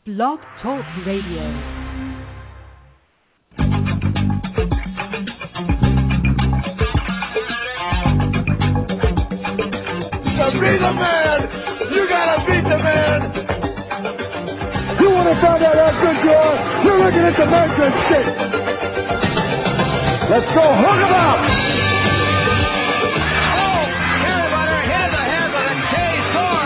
Blog Talk Radio. To be the man, you gotta beat the man. You want to find out how good you are? You're looking at the measuring stick. Let's go, hook 'em up. Oh, everybody, here's the head of the K4.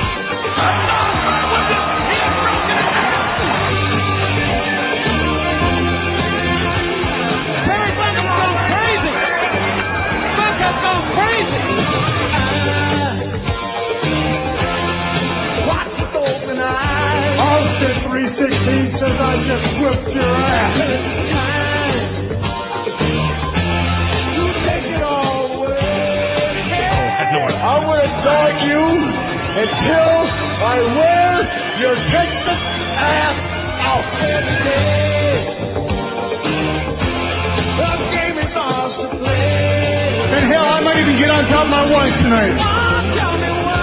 Terry Buckham's gone crazy. Buckham's gone crazy. Austin 316 says I just whipped your ass. You take it all away. I'm going to dog you until I wear your Texas ass out. The game is off to play. And hell, I might even get on top of my wife tonight. Tell me why.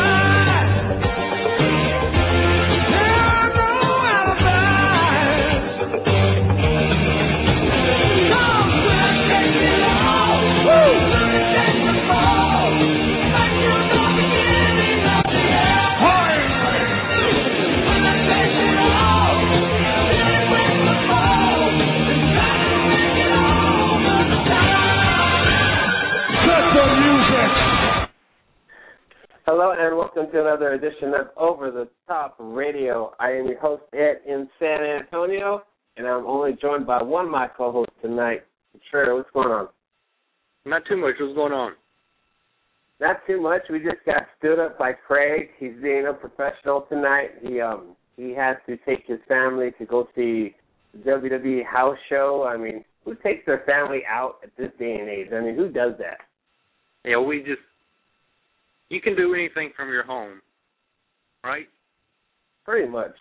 Hello and welcome to another edition of Over the Top Radio. I am your host, Ed, in San Antonio, and I'm only joined by one of my co-hosts tonight. Sure, what's going on? Not too much. What's going on? Not too much. We just got stood up by Craig. He's being a professional tonight. He has to take his family to go see the WWE house show. I mean, who takes their family out at this day and age? I mean, who does that? Yeah, you can do anything from your home, right? Pretty much.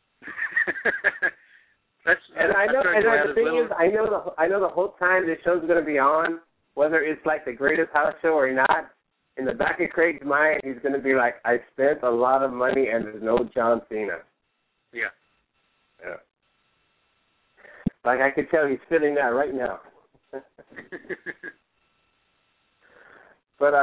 The thing is, I know the whole time this show's going to be on, whether it's like the greatest house show or not, in the back of Craig's mind, he's going to be like, I spent a lot of money and there's no John Cena. Yeah. Yeah. Like I could tell he's feeling that right now. But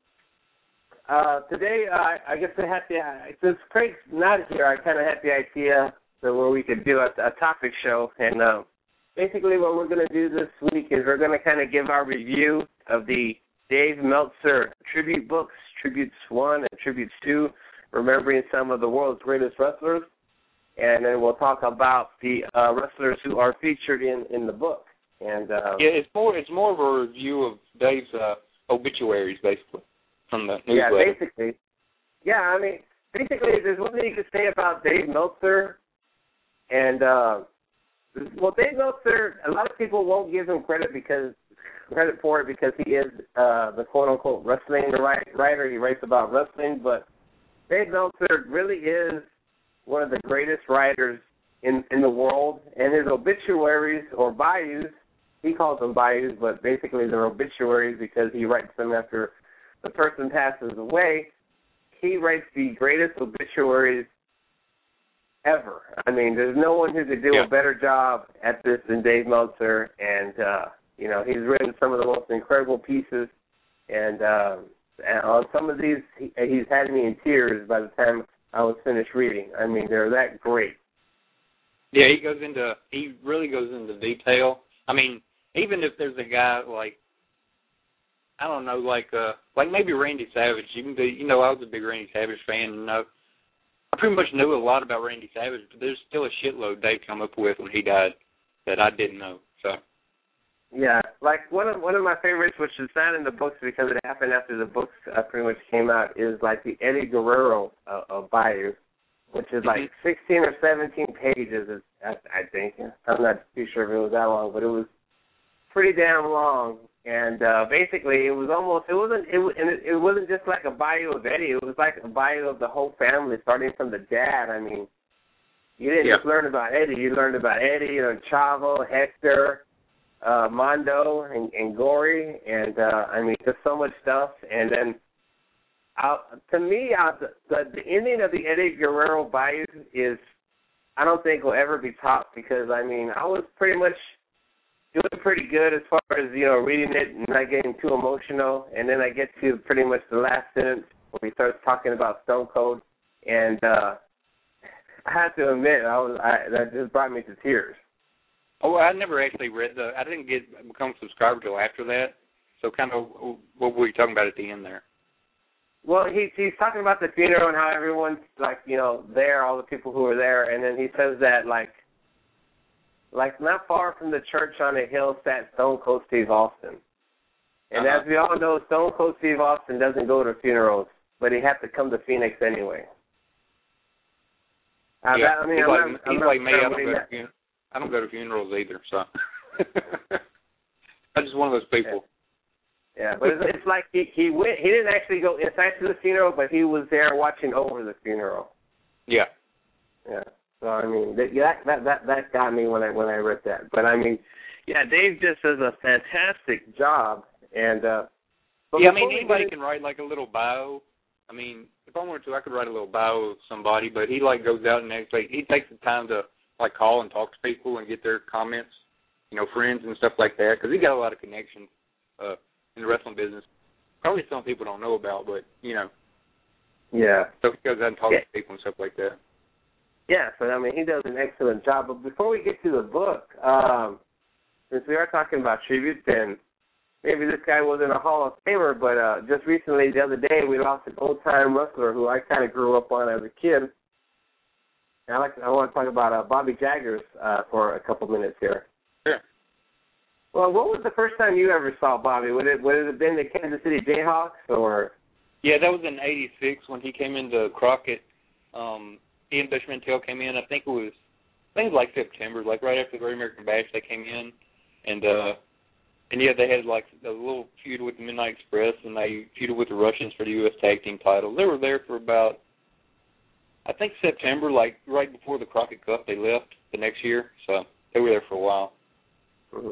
today, I guess since Craig's not here, I kind of had the idea that where we could do a topic show. And basically what we're going to do this week is we're going to kind of give our review of the Dave Meltzer tribute books, Tributes 1 and Tributes 2, remembering some of the world's greatest wrestlers. And then we'll talk about the wrestlers who are featured in the book. And it's more of a review of Dave's obituaries, basically. From the newsletter. Yeah, basically. Yeah, I mean, basically, there's one thing you could say about Dave Meltzer, and Dave Meltzer, a lot of people won't give him credit for it because he is the quote unquote wrestling writer. He writes about wrestling, but Dave Meltzer really is one of the greatest writers in the world, and his obituaries or bayous, he calls them bayous, but basically they're obituaries because he writes them after the person passes away. He writes the greatest obituaries ever. I mean, there's no one who could do a better job at this than Dave Meltzer, and he's written some of the most incredible pieces, and on some of these, he's had me in tears by the time I was finished reading. I mean, they're that great. Yeah, he really goes into detail. I mean, even if there's a guy like, I don't know, like maybe Randy Savage. I was a big Randy Savage fan, and I pretty much knew a lot about Randy Savage, but there's still a shitload Dave come up with when he died that I didn't know. So. Yeah, like one of my favorites, which is not in the books because it happened after the books pretty much came out, is like the Eddie Guerrero of Bayou, which is like 16 or 17 pages. I think I'm not too sure if it was that long, but it was pretty damn long. And basically, it wasn't just like a bio of Eddie. It was like a bio of the whole family, starting from the dad. I mean, you didn't just learn about Eddie. You learned about Eddie, Chavo, Hector, Mondo, and Gory, and I mean, just so much stuff. And then, to me, the ending of the Eddie Guerrero bio is I don't think will ever be topped because, I mean, I was pretty much doing pretty good as far as, reading it and not getting too emotional. And then I get to pretty much the last sentence where he starts talking about Stone Cold. And I have to admit, that just brought me to tears. Oh, well, I never actually read I didn't become a subscriber till after that. So kind of what were you talking about at the end there? Well, he's talking about the funeral and how everyone's, there, all the people who were there. And then he says that, not far from the church on a hill sat Stone Cold Steve Austin. And as we all know, Stone Cold Steve Austin doesn't go to funerals, but he had to come to Phoenix anyway. Yeah, he's like me. I don't go to funerals either, so I'm just one of those people. Yeah, but it's like he went. He didn't actually go inside to the funeral, but he was there watching over the funeral. Yeah. Yeah. So I mean, that got me when I read that. But I mean, yeah, Dave just does a fantastic job, and anybody can write like a little bio. I mean, if I wanted to, I could write a little bio of somebody, but he goes out and actually he takes the time to call and talk to people and get their comments, friends and stuff like that, because he got a lot of connections in the wrestling business. Probably some people don't know about, but Yeah. So he goes out and talks to people and stuff like that. Yeah, so I mean, he does an excellent job. But before we get to the book, since we are talking about tributes, and maybe this guy wasn't a Hall of Famer, but just recently, the other day, we lost an old-time wrestler who I kind of grew up on as a kid. And I want to talk about Bobby Jaggers for a couple minutes here. Sure. Well, what was the first time you ever saw Bobby? Would it have been the Kansas City Jayhawks, or? Yeah, that was in '86 when he came into Crockett. Ian Bush Mantell came in. I think it was like September, like right after the Great American Bash, they came in, and yeah, they had like a little feud with the Midnight Express, and they feuded with the Russians for the U.S. Tag Team title. They were there for about, I think September, like right before the Crockett Cup. They left the next year, so they were there for a while. Mm-hmm.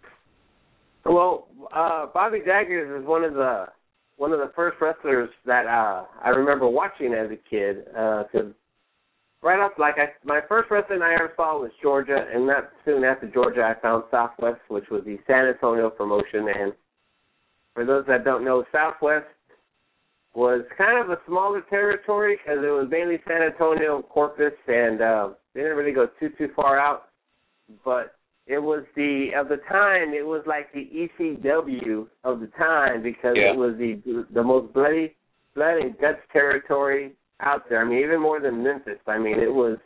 Well, Bobby Jaggers is one of the first wrestlers that I remember watching as a kid. Cause right off, my first wrestling I ever saw was Georgia, and not soon after Georgia, I found Southwest, which was the San Antonio promotion. And for those that don't know, Southwest was kind of a smaller territory because it was mainly San Antonio, Corpus, and they didn't really go too far out. But it was at the time, it was like the ECW of the time because it was the most blood and guts territory out there. I mean, even more than Memphis. I mean, it was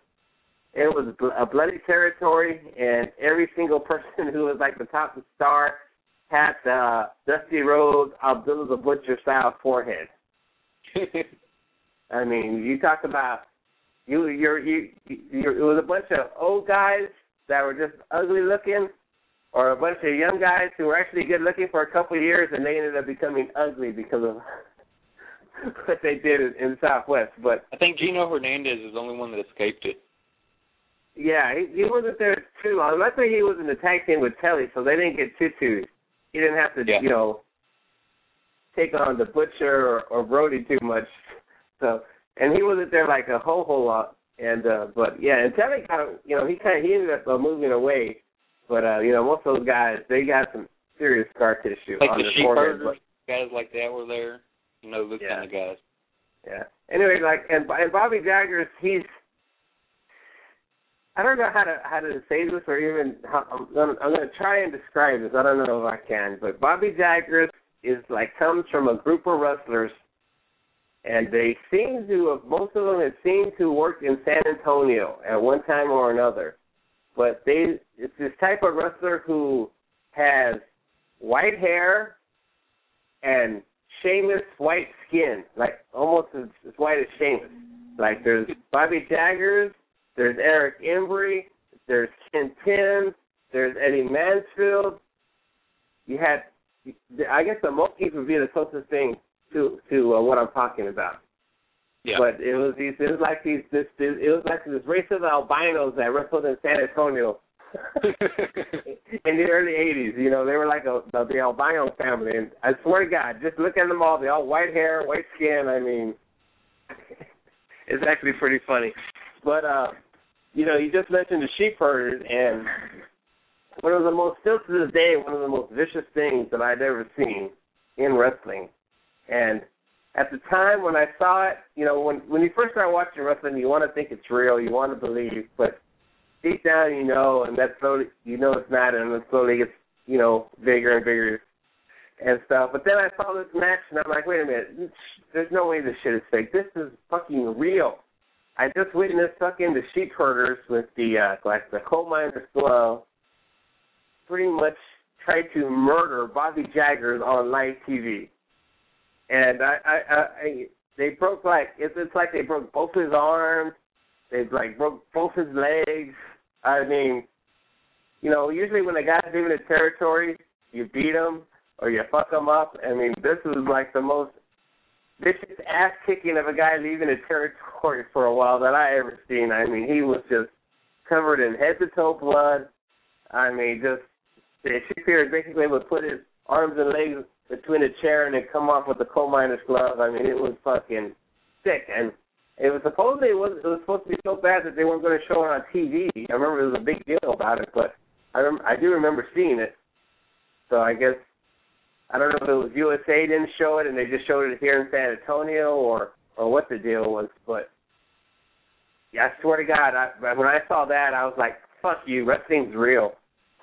a bloody territory, and every single person who was like the top star had Dusty Rhodes, Abdullah the Butcher style forehead. I mean, you talk about it was a bunch of old guys that were just ugly looking, or a bunch of young guys who were actually good looking for a couple of years, and they ended up becoming ugly because of what they did in Southwest. But I think Gino Hernandez is the only one that escaped it. Yeah, he wasn't there too long. Luckily, he was in the tag team with Telly, so they didn't get too. He didn't have to, take on the Butcher or Brody too much. So, and he wasn't there like a whole lot. And but yeah, and Telly he ended up moving away. But most of those guys, they got some serious scar tissue like on the their forehead. Guys like that were there. Those kind of guys. Yeah. Anyway, and Bobby Jaggers, I don't know how to say this, or even I'm going to try and describe this. I don't know if I can, but Bobby Jaggers comes from a group of wrestlers, and most of them have seemed to work in San Antonio at one time or another. But it's this type of wrestler who has white hair and Sheamus white skin, like almost as white as Sheamus. Like there's Bobby Jaggers, there's Eric Embry, there's Ken Tim, there's Eddie Mansfield. You had, I guess the Monkees would be the closest thing to what I'm talking about. Yeah. But it was like this race of albinos that wrestled in San Antonio in the early 80s. They were like the albino family. And I swear to God, just look at them all. They all white hair, white skin. I mean, it's actually pretty funny. But you just mentioned the sheep herders, and one of the most, still to this day, one of the most vicious things that I'd ever seen in wrestling. And at the time when I saw it, when you first start watching wrestling, you want to think it's real, you want to believe, but deep down and that slowly, it's not, and it slowly gets, bigger and bigger and stuff. But then I saw this match, and I'm like, wait a minute, there's no way this shit is fake. This is fucking real. I just witnessed fucking the sheep herders with the coal miner's glove pretty much tried to murder Bobby Jaggers on live TV. And they broke it's like they broke both his arms. They broke both his legs. I mean, usually when a guy's leaving a territory, you beat him or you fuck him up. I mean, this was like the most vicious ass kicking of a guy leaving a territory for a while that I ever seen. I mean, he was just covered in head to toe blood. I mean, just the sheepherder basically would put his arms and legs between a chair and then come off with the coal miner's glove. I mean, it was fucking sick. And it was supposed to be so bad that they weren't going to show it on TV. I remember there was a big deal about it, but I do remember seeing it. So I guess, I don't know if it was USA didn't show it and they just showed it here in San Antonio or what the deal was. But yeah, I swear to God, when I saw that, I was like, fuck you, wrestling's real.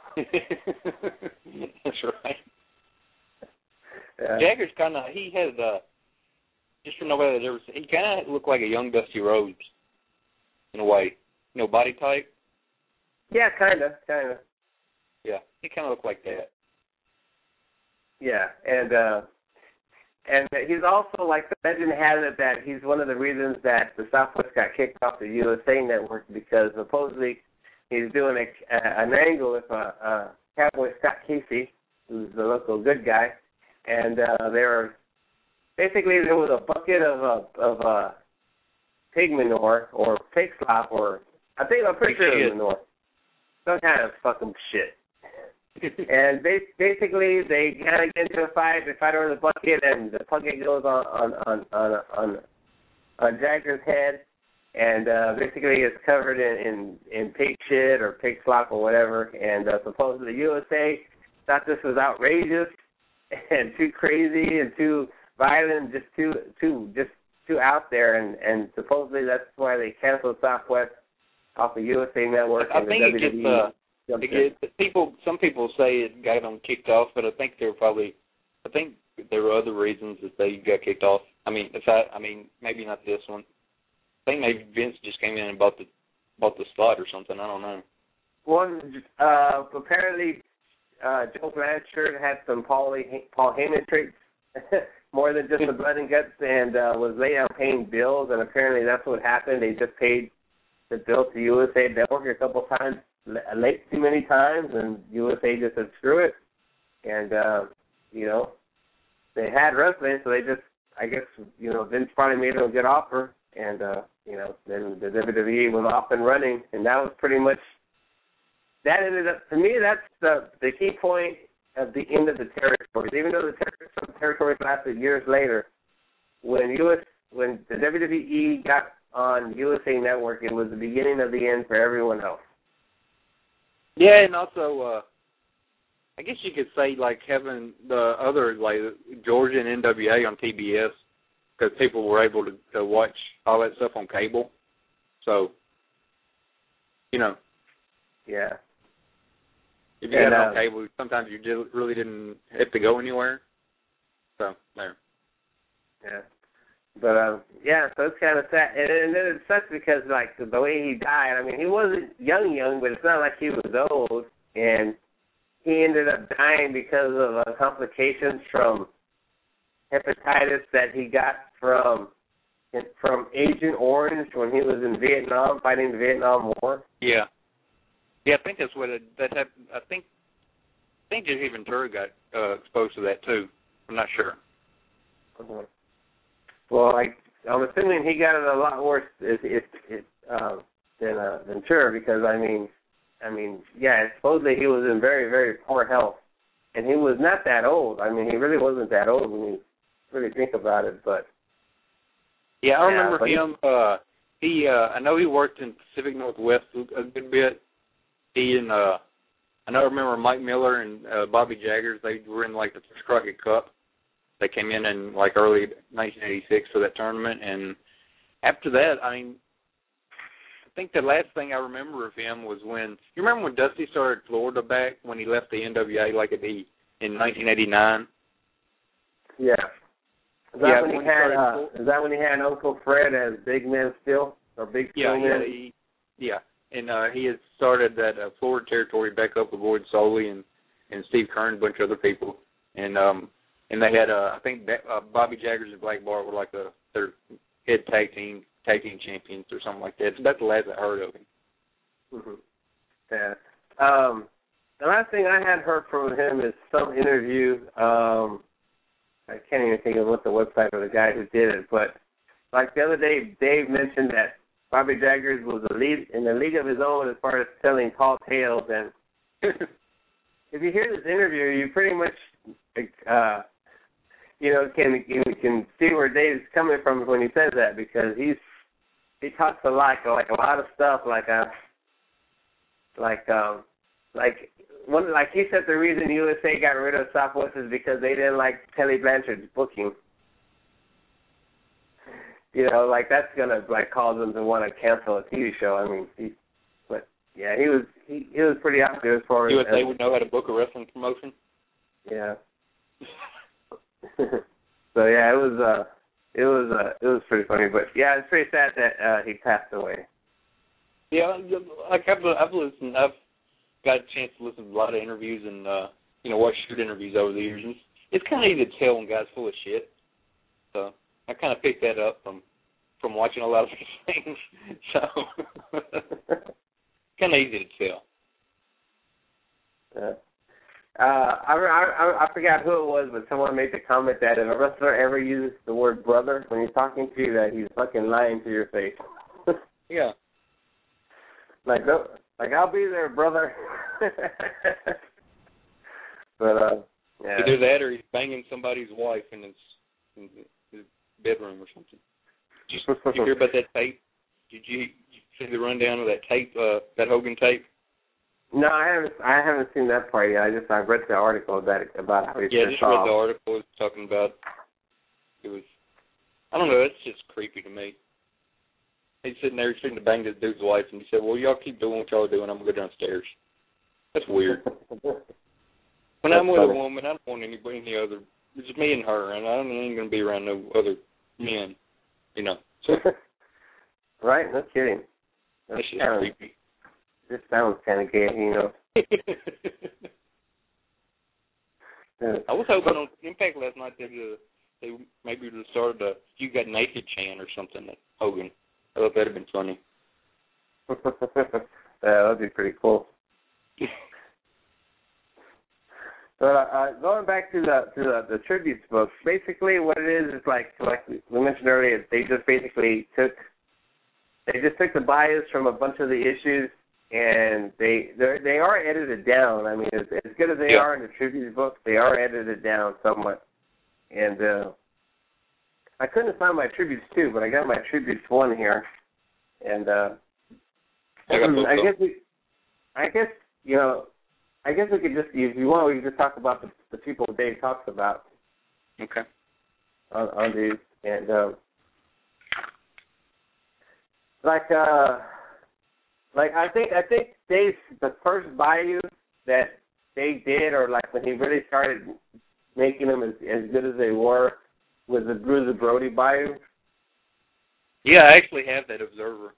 That's right. Yeah. Jagger's kind of, he had, just for nobody that's ever seen, he kind of looked like a young Dusty Rhodes in a way. Body type. Yeah, kind of. Yeah, he kind of looked like that. Yeah, and he's also, like the legend has it, that he's one of the reasons that the Southwest got kicked off the USA Network, because supposedly he's doing an angle with Cowboy Scott Casey, who's the local good guy, and there was a bucket of pig manure or pig slop, or I'm pretty sure it was manure, some kind of fucking shit. And basically, they kind of get into a fight. They fight over the bucket, and the bucket goes on Jagger's head, and basically it's covered in pig shit or pig slop or whatever. And supposedly the USA thought this was outrageous and too crazy and too violent, just too out there. And supposedly that's why they canceled Southwest off the USA Network. I think it gets. Some people say it got them kicked off, but I think there were other reasons that they got kicked off. I mean, maybe not this one. I think maybe Vince just came in and bought the slot or something. I don't know. Well, apparently Joe Blanchard had some Paul Heyman traits more than just the blood and guts, and was late on paying bills, and apparently that's what happened. They just paid the bill to USA Network a couple times. Late too many times, and USA just said screw it, and they had wrestling, so they just, I guess, Vince probably made them a good offer, and then the WWE was off and running, and that was pretty much, that ended up, to me, that's the key point of the end of the territories. Even though some territories lasted years later, when the WWE got on USA Network, it was the beginning of the end for everyone else. Yeah, and also, I guess you could say, like, having the other, like, Georgia and NWA on TBS, because people were able to watch all that stuff on cable. So, Yeah. If you had it on cable, sometimes you really didn't have to go anywhere. So, there. Yeah. But, so it's kind of sad. And then it sucks because, like, the way he died, I mean, he wasn't young, but it's not like he was old. And he ended up dying because of complications from hepatitis that he got from Agent Orange when he was in Vietnam, fighting the Vietnam War. Yeah. Yeah, I think that's what that happened. I think Jesse Ventura got exposed to that, too. I'm not sure. Mm-hmm. Well, I'm assuming he got it a lot worse than Ventura, because I mean, supposedly he was in very, very poor health, and he was not that old. I mean, he really wasn't that old when you really think about it. But yeah, I remember him. I know he worked in Pacific Northwest a good bit. He and I remember Mike Miller and Bobby Jaggers. They were in like the first Crockett Cup. They came in like early 1986 for that tournament, and after that, I mean, I think the last thing I remember of him was when you remember when Dusty started Florida back when he left the NWA like in 1989. Yeah. Is that when he had Uncle Fred as Big Man Steel or Big Steel Man? Yeah. And he had started that Florida territory back up with Lloyd Soley and Steve Kern, a bunch of other people, and they had I think Bobby Jaggers and Black Bart were like their head tag team champions or something like that. It's about the last I heard of him. Mm-hmm. Yeah. The last thing I had heard from him is some interview. I can't even think of what the website of the guy who did it, but like the other day, Dave mentioned that Bobby Jaggers was in the league of his own as far as telling tall tales. And if you hear this interview, you pretty much, can see where Dave's coming from when he says that, because he talks a lot, like a lot of stuff, he said the reason USA got rid of Southwest is because they didn't like Kelly Blanchard's booking. That's gonna cause them to want to cancel a TV show. I mean, he was pretty out there as far as USA would know how to book a wrestling promotion. Yeah. So yeah, it was pretty funny, but yeah, it's pretty sad that he passed away. Yeah, like I've got a chance to listen to a lot of interviews and watch shoot interviews over the years. And it's kind of easy to tell when guys full of shit. So I kind of picked that up from watching a lot of these things. So kind of easy to tell. I forgot who it was, but someone made the comment that if a wrestler ever uses the word brother when he's talking to you, that he's fucking lying to your face. Yeah. I'll be there, brother. But yeah. Either that or he's banging somebody's wife in his bedroom or something. Did you hear about that tape? Did you see the rundown of that tape, that Hogan tape? No, I haven't seen that part yet. I read the article about how he just read the article. It's talking about I don't know, it's just creepy to me. He's sitting there trying to bang this dude's wife, and he said, well, y'all keep doing what y'all are doing. I'm going to go downstairs. That's weird. When I'm with a woman, I don't want any other. It's just me and her, and I ain't going to be around no other men, So. Right? No kidding. That's just creepy. This sounds kind of gay, I was hoping on Impact last night they maybe would have started a "You Got Naked" chant or something at Hogan. I thought that would have been funny. Yeah, that would be pretty cool. But going back to the tributes books, basically what it is like we mentioned earlier, they just basically took the bias from a bunch of the issues, and they are edited down. I mean, as good as they are in the tributes books, they are edited down somewhat. And I couldn't find my tributes 2, but I got my tributes 1 here, and I guess we could just, if you want, we could just talk about the people Dave talks about. Okay. On these, and I think Dave's the first Bayou that Dave did, or like when he really started making them as good as they were, was the Bruiser Brody Bayou. Yeah, I actually have that Observer.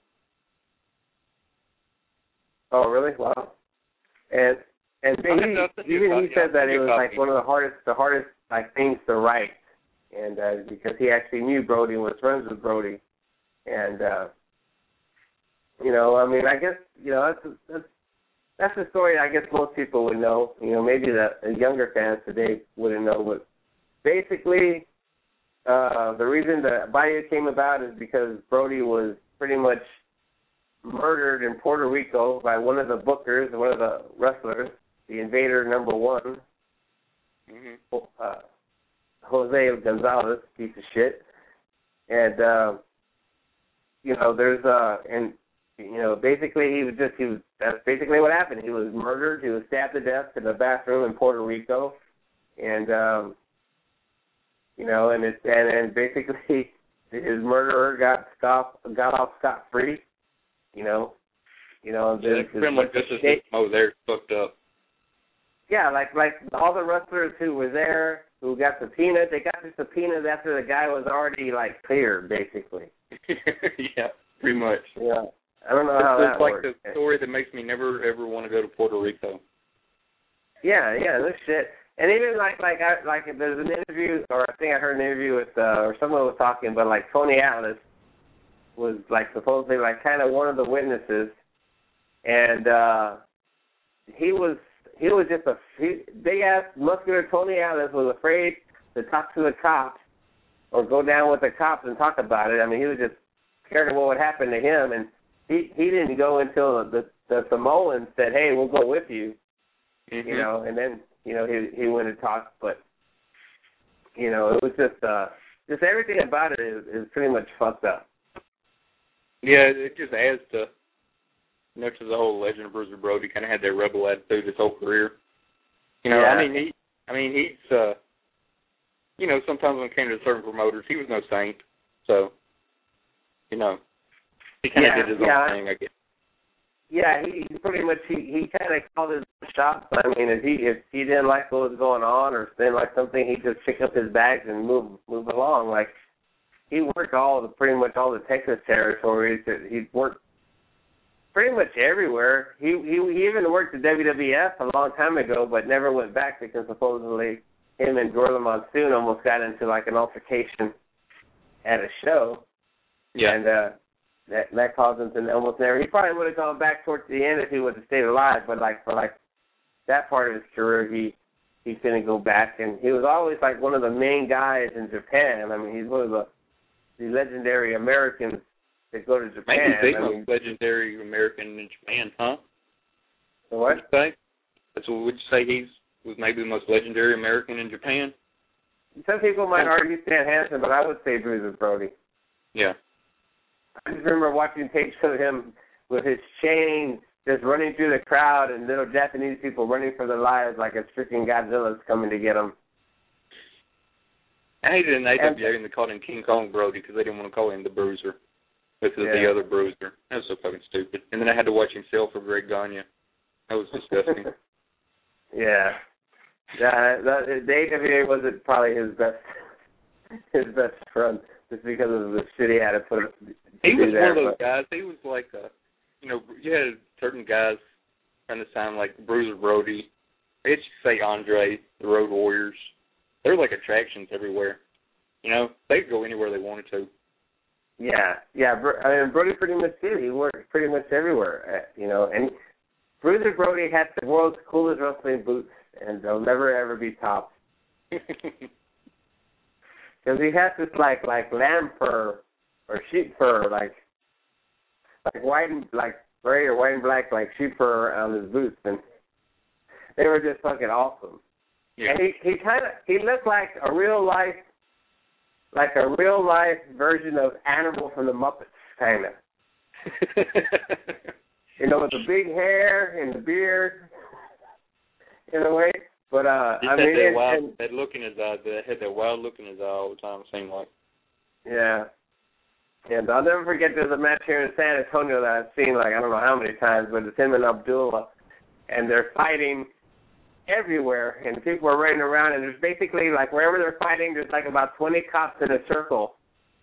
Oh, really? Wow. And he said that it was like one of the hardest like things to write, and because he actually knew Brody and was friends with Brody, and I mean, I guess that's a story I guess most people would know. Maybe the younger fans today wouldn't know, but basically, the reason the Bayou came about is because Brody was pretty much murdered in Puerto Rico by one of the bookers, one of the wrestlers, the Invader #1, Jose Gonzalez, piece of shit. And there's and basically that's basically what happened. He was murdered. He was stabbed to death in a bathroom in Puerto Rico, and and basically his murderer got off scot free. Pretty much just they're fucked up. Yeah, like all the wrestlers who were there who got subpoenaed, they got the subpoenas after the guy was already cleared, basically. Yeah, pretty much. Yeah, I don't know how that works. It's like the story that makes me never ever want to go to Puerto Rico. Yeah, this shit. And even there's an interview, or I think I heard an interview with, or someone was talking, but Tony Atlas was supposedly kind of one of the witnesses, and he was just big ass muscular Tony Atlas was afraid to talk to the cops or go down with the cops and talk about it. I mean, he was just scared of what would happen to him, and he didn't go until the Samoans said, "Hey, we'll go with you," and then he went and talked, but it was just everything about it is pretty much fucked up. Yeah, it just adds to the whole legend of Bruiser Brody. Kind of had that rebel attitude his whole career. Yeah. I mean, he's sometimes when it came to certain promoters, he was no saint. So, he kind of did his own thing, I guess. Yeah, he pretty much he kind of called his shots. I mean, if he didn't like what was going on or didn't like something, he'd just pick up his bags and move along. He worked pretty much all the Texas territories. He worked pretty much everywhere. He even worked at WWF a long time ago, but never went back because supposedly him and Gorilla Monsoon almost got into an altercation at a show. Yeah. And that caused him to almost never. He probably would have gone back towards the end if he would have stayed alive. But for that part of his career, he couldn't go back, and he was always one of the main guys in Japan. I mean, he's one of the legendary Americans that go to Japan. Maybe the most legendary American in Japan, huh? So what? Would you say he was maybe the most legendary American in Japan? Some people might argue Stan Hansen, but I would say Bruiser Brody. Yeah. I just remember watching tapes of him with his chain just running through the crowd and little Japanese people running for their lives like a freaking Godzilla's coming to get them. I hated in AWA and they called him King Kong Brody because they didn't want to call him the Bruiser. This is the other Bruiser. That was so fucking stupid. And then I had to watch him sell for Greg Gagne. That was disgusting. Yeah. The AWA wasn't probably his best friend just because of the shit he had to put up. He was one of those guys. He was you had certain guys around this time like Bruiser Brody. They should say Andre, the Road Warriors. They're like attractions everywhere. They could go anywhere they wanted to. Yeah. I mean, Brody pretty much did. He worked pretty much everywhere, and Bruiser Brody had the world's coolest wrestling boots, and they'll never, ever be topped. Because he has this, lamb fur or sheep fur, like white and, gray or white and black, sheep fur on his boots, and they were just fucking awesome. Yeah. And he looked like a real life version of Animal from the Muppets, kind of. With the big hair and the beard, in a way. But that look in his eyes. That had that wild look in his eye all the time. It seemed like. Yeah. And I'll never forget. There's a match here in San Antonio that I've seen I don't know how many times, but it's him and Abdullah, and they're fighting everywhere, and people are running around, and there's basically wherever they're fighting, there's about 20 cops in a circle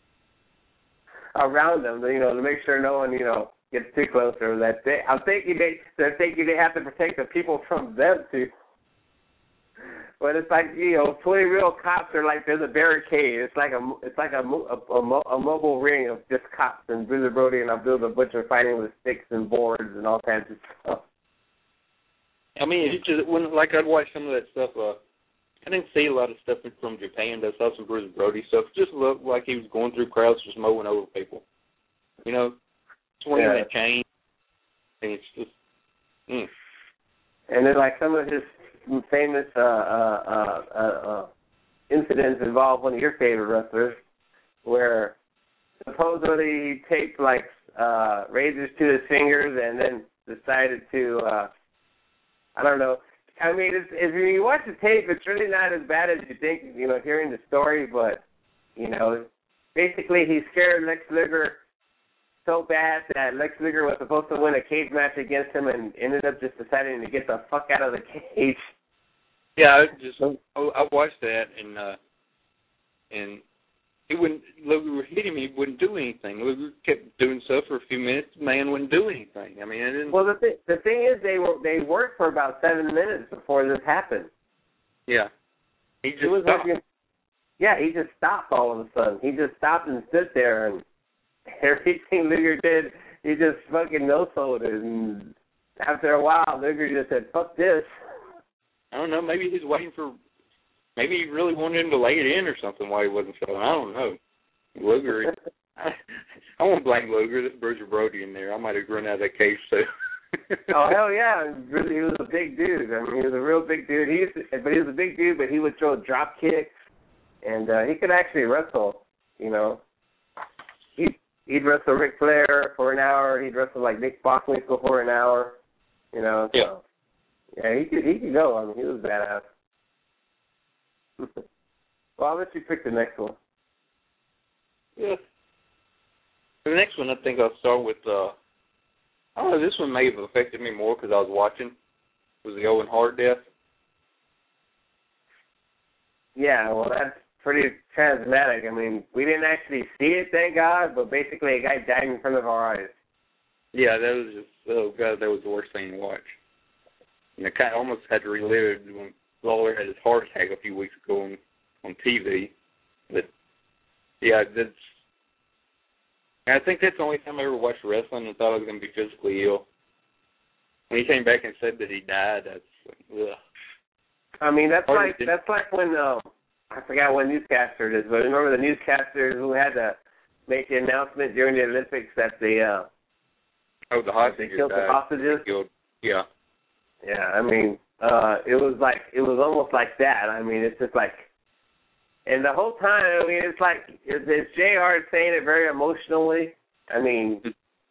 around them, to make sure no one gets too close, or that they're thinking they have to protect the people from them too. But it's 20 real cops are there's a barricade. It's a mobile ring of just cops, and Bruiser Brody and Abdul the Butcher fighting with sticks and boards and all kinds of stuff. I mean, it just I'd watch some of that stuff. I didn't see a lot of stuff from Japan. I saw some Bruiser Brody stuff. It just looked like he was going through crowds, just mowing over people. Swinging that chain. And it's just. And then some of his famous incidents involve one of your favorite wrestlers, where supposedly he taped like razors to his fingers and then decided to I don't know. I mean, if you watch the tape, it's really not as bad as you think, you know, hearing the story, but, you know, basically he scared Lex Luger so bad that Lex Luger was supposed to win a cage match against him and ended up just deciding to get the fuck out of the cage. Yeah, I watched that, and he wouldn't. Luger would hit him, he wouldn't do anything. Luger kept doing stuff for a few minutes. The man wouldn't do anything. I mean, I didn't. Well, the thing is, they worked for about 7 minutes before this happened. Yeah, he just stopped. Yeah, he just stopped all of a sudden. He just stopped and stood there, and everything Luger did, he just fucking no-sold it. And after a while, Luger just said, "Fuck this." I don't know. Maybe he's waiting for. Maybe he really wanted him to lay it in or something while he wasn't selling. I don't know. Luger. I won't blame Luger. There's Bruiser Brody in there. I might have run out of that cage too. Oh hell yeah! Really, he was a big dude. I mean, he was a real big dude. He was a big dude, but he would throw drop kicks, and he could actually wrestle. You know, he'd wrestle Ric Flair for an hour. He'd wrestle like Nick Bockwinkel for an hour. You know. So, yeah, he could go. I mean, he was badass. Well, I'll let you pick the next one. Yeah. The next one, I think I'll start with, I don't know, this one may have affected me more because I was watching. Was the Owen Hart death. Yeah, well, that's pretty traumatic. I mean, we didn't actually see it, thank God, but basically a guy died in front of our eyes. Yeah, that was just, oh, God, that was the worst thing to watch. And I kind of almost had to relive it when Lawler had his heart attack a few weeks ago on TV. But, yeah, I think that's the only time I ever watched wrestling and thought I was going to be physically ill. When he came back and said that he died, that's like, ugh. I mean, that's like when, I forgot what newscaster it is, but remember the newscaster who had to make the announcement during the Olympics that the hostages killed the hostages? Yeah. Yeah, I mean, it was almost like that. I mean, it's just like, and the whole time, I mean, it's like, it's JR saying it very emotionally. I mean,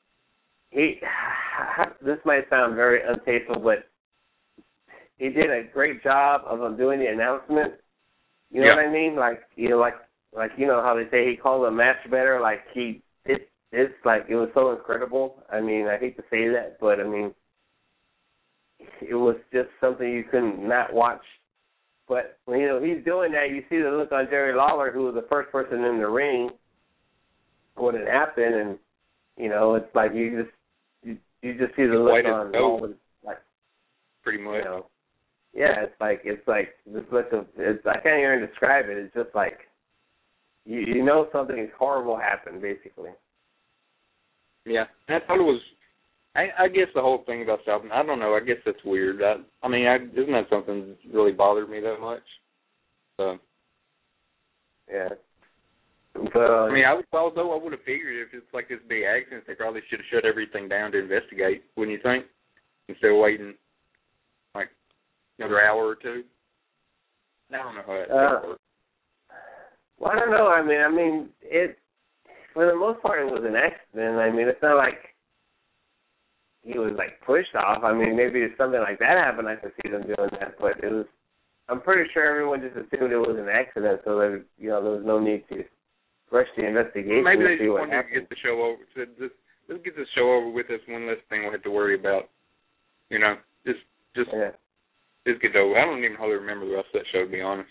this might sound very untasteful, but he did a great job of doing the announcement. You know what I mean? Like, you know, like you know how they say he called the match better. Like it's like it was so incredible. I mean, I hate to say that, but I mean, it was just something you couldn't not watch. But when, you know, he's doing that, you see the look on Jerry Lawler, who was the first person in the ring when it happened, and you know, it's like you just see the look on Lawler, like pretty much. You know, yeah, it's like this look of I can't even describe it. It's just like you know something horrible happened, basically. Yeah, I thought it was. I guess the whole thing about South, I don't know. I guess that's weird. Isn't that something that really bothered me that much? So. Yeah. But, I mean, I would have figured if it's like this big accident, they probably should have shut everything down to investigate, wouldn't you think? Instead of waiting like another hour or two. I don't know how that works. Well, I don't know. I mean, it for the most part it was an accident. I mean, it's not like he was like pushed off. I mean, maybe if something like that happened, I could see them doing that. But it was. I'm pretty sure everyone just assumed it was an accident, so there was no need to rush the investigation. Well, maybe they just wanted to get the show over. Let's get this show over with. This one less thing we'll have to worry about. You know, just get it over. I don't even hardly remember the rest of that show, to be honest.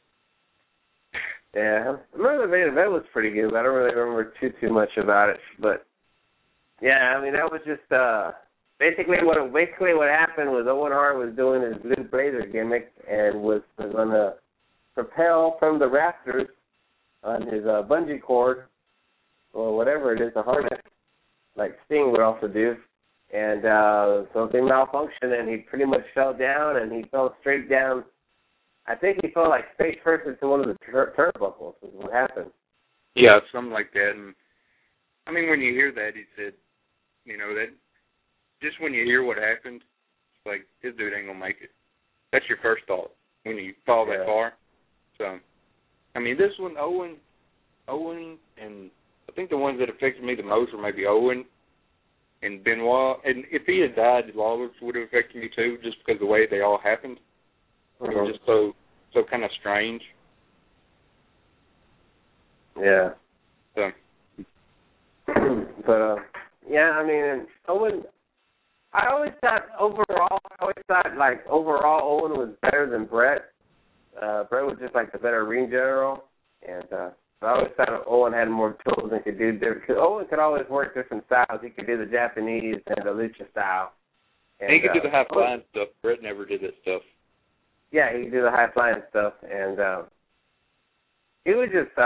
Yeah, I remember the main event was pretty good, but I don't really remember too much about it. But yeah, I mean that was just basically what happened was Owen Hart was doing his Blue Blazer gimmick and was going to propel from the rafters on his bungee cord or whatever it is, a harness, like Sting would also do. And something malfunctioned, and he pretty much fell down, and he fell straight down. I think he fell like face first into one of the turnbuckles is what happened. Yeah, something like that. And I mean, when you hear that, he said, you know, that just when you hear what happened, it's like, this dude ain't going to make it. That's your first thought when you fall that far. So, I mean, this one, Owen and the think the ones that affected me the most were maybe Owen and Benoit. And if he had died, Lawler would have affected me too, just because of the way they all happened. It was just so kind of strange. Yeah. So. But yeah, I mean, Owen. I always thought overall Owen was better than Brett. Brett was just like the better ring general, and so I always thought Owen had more tools and could do different. Because Owen could always work different styles. He could do the Japanese and the lucha style. And he could do the high flying stuff. Brett never did that stuff. Yeah, he could do the high flying stuff, and it was just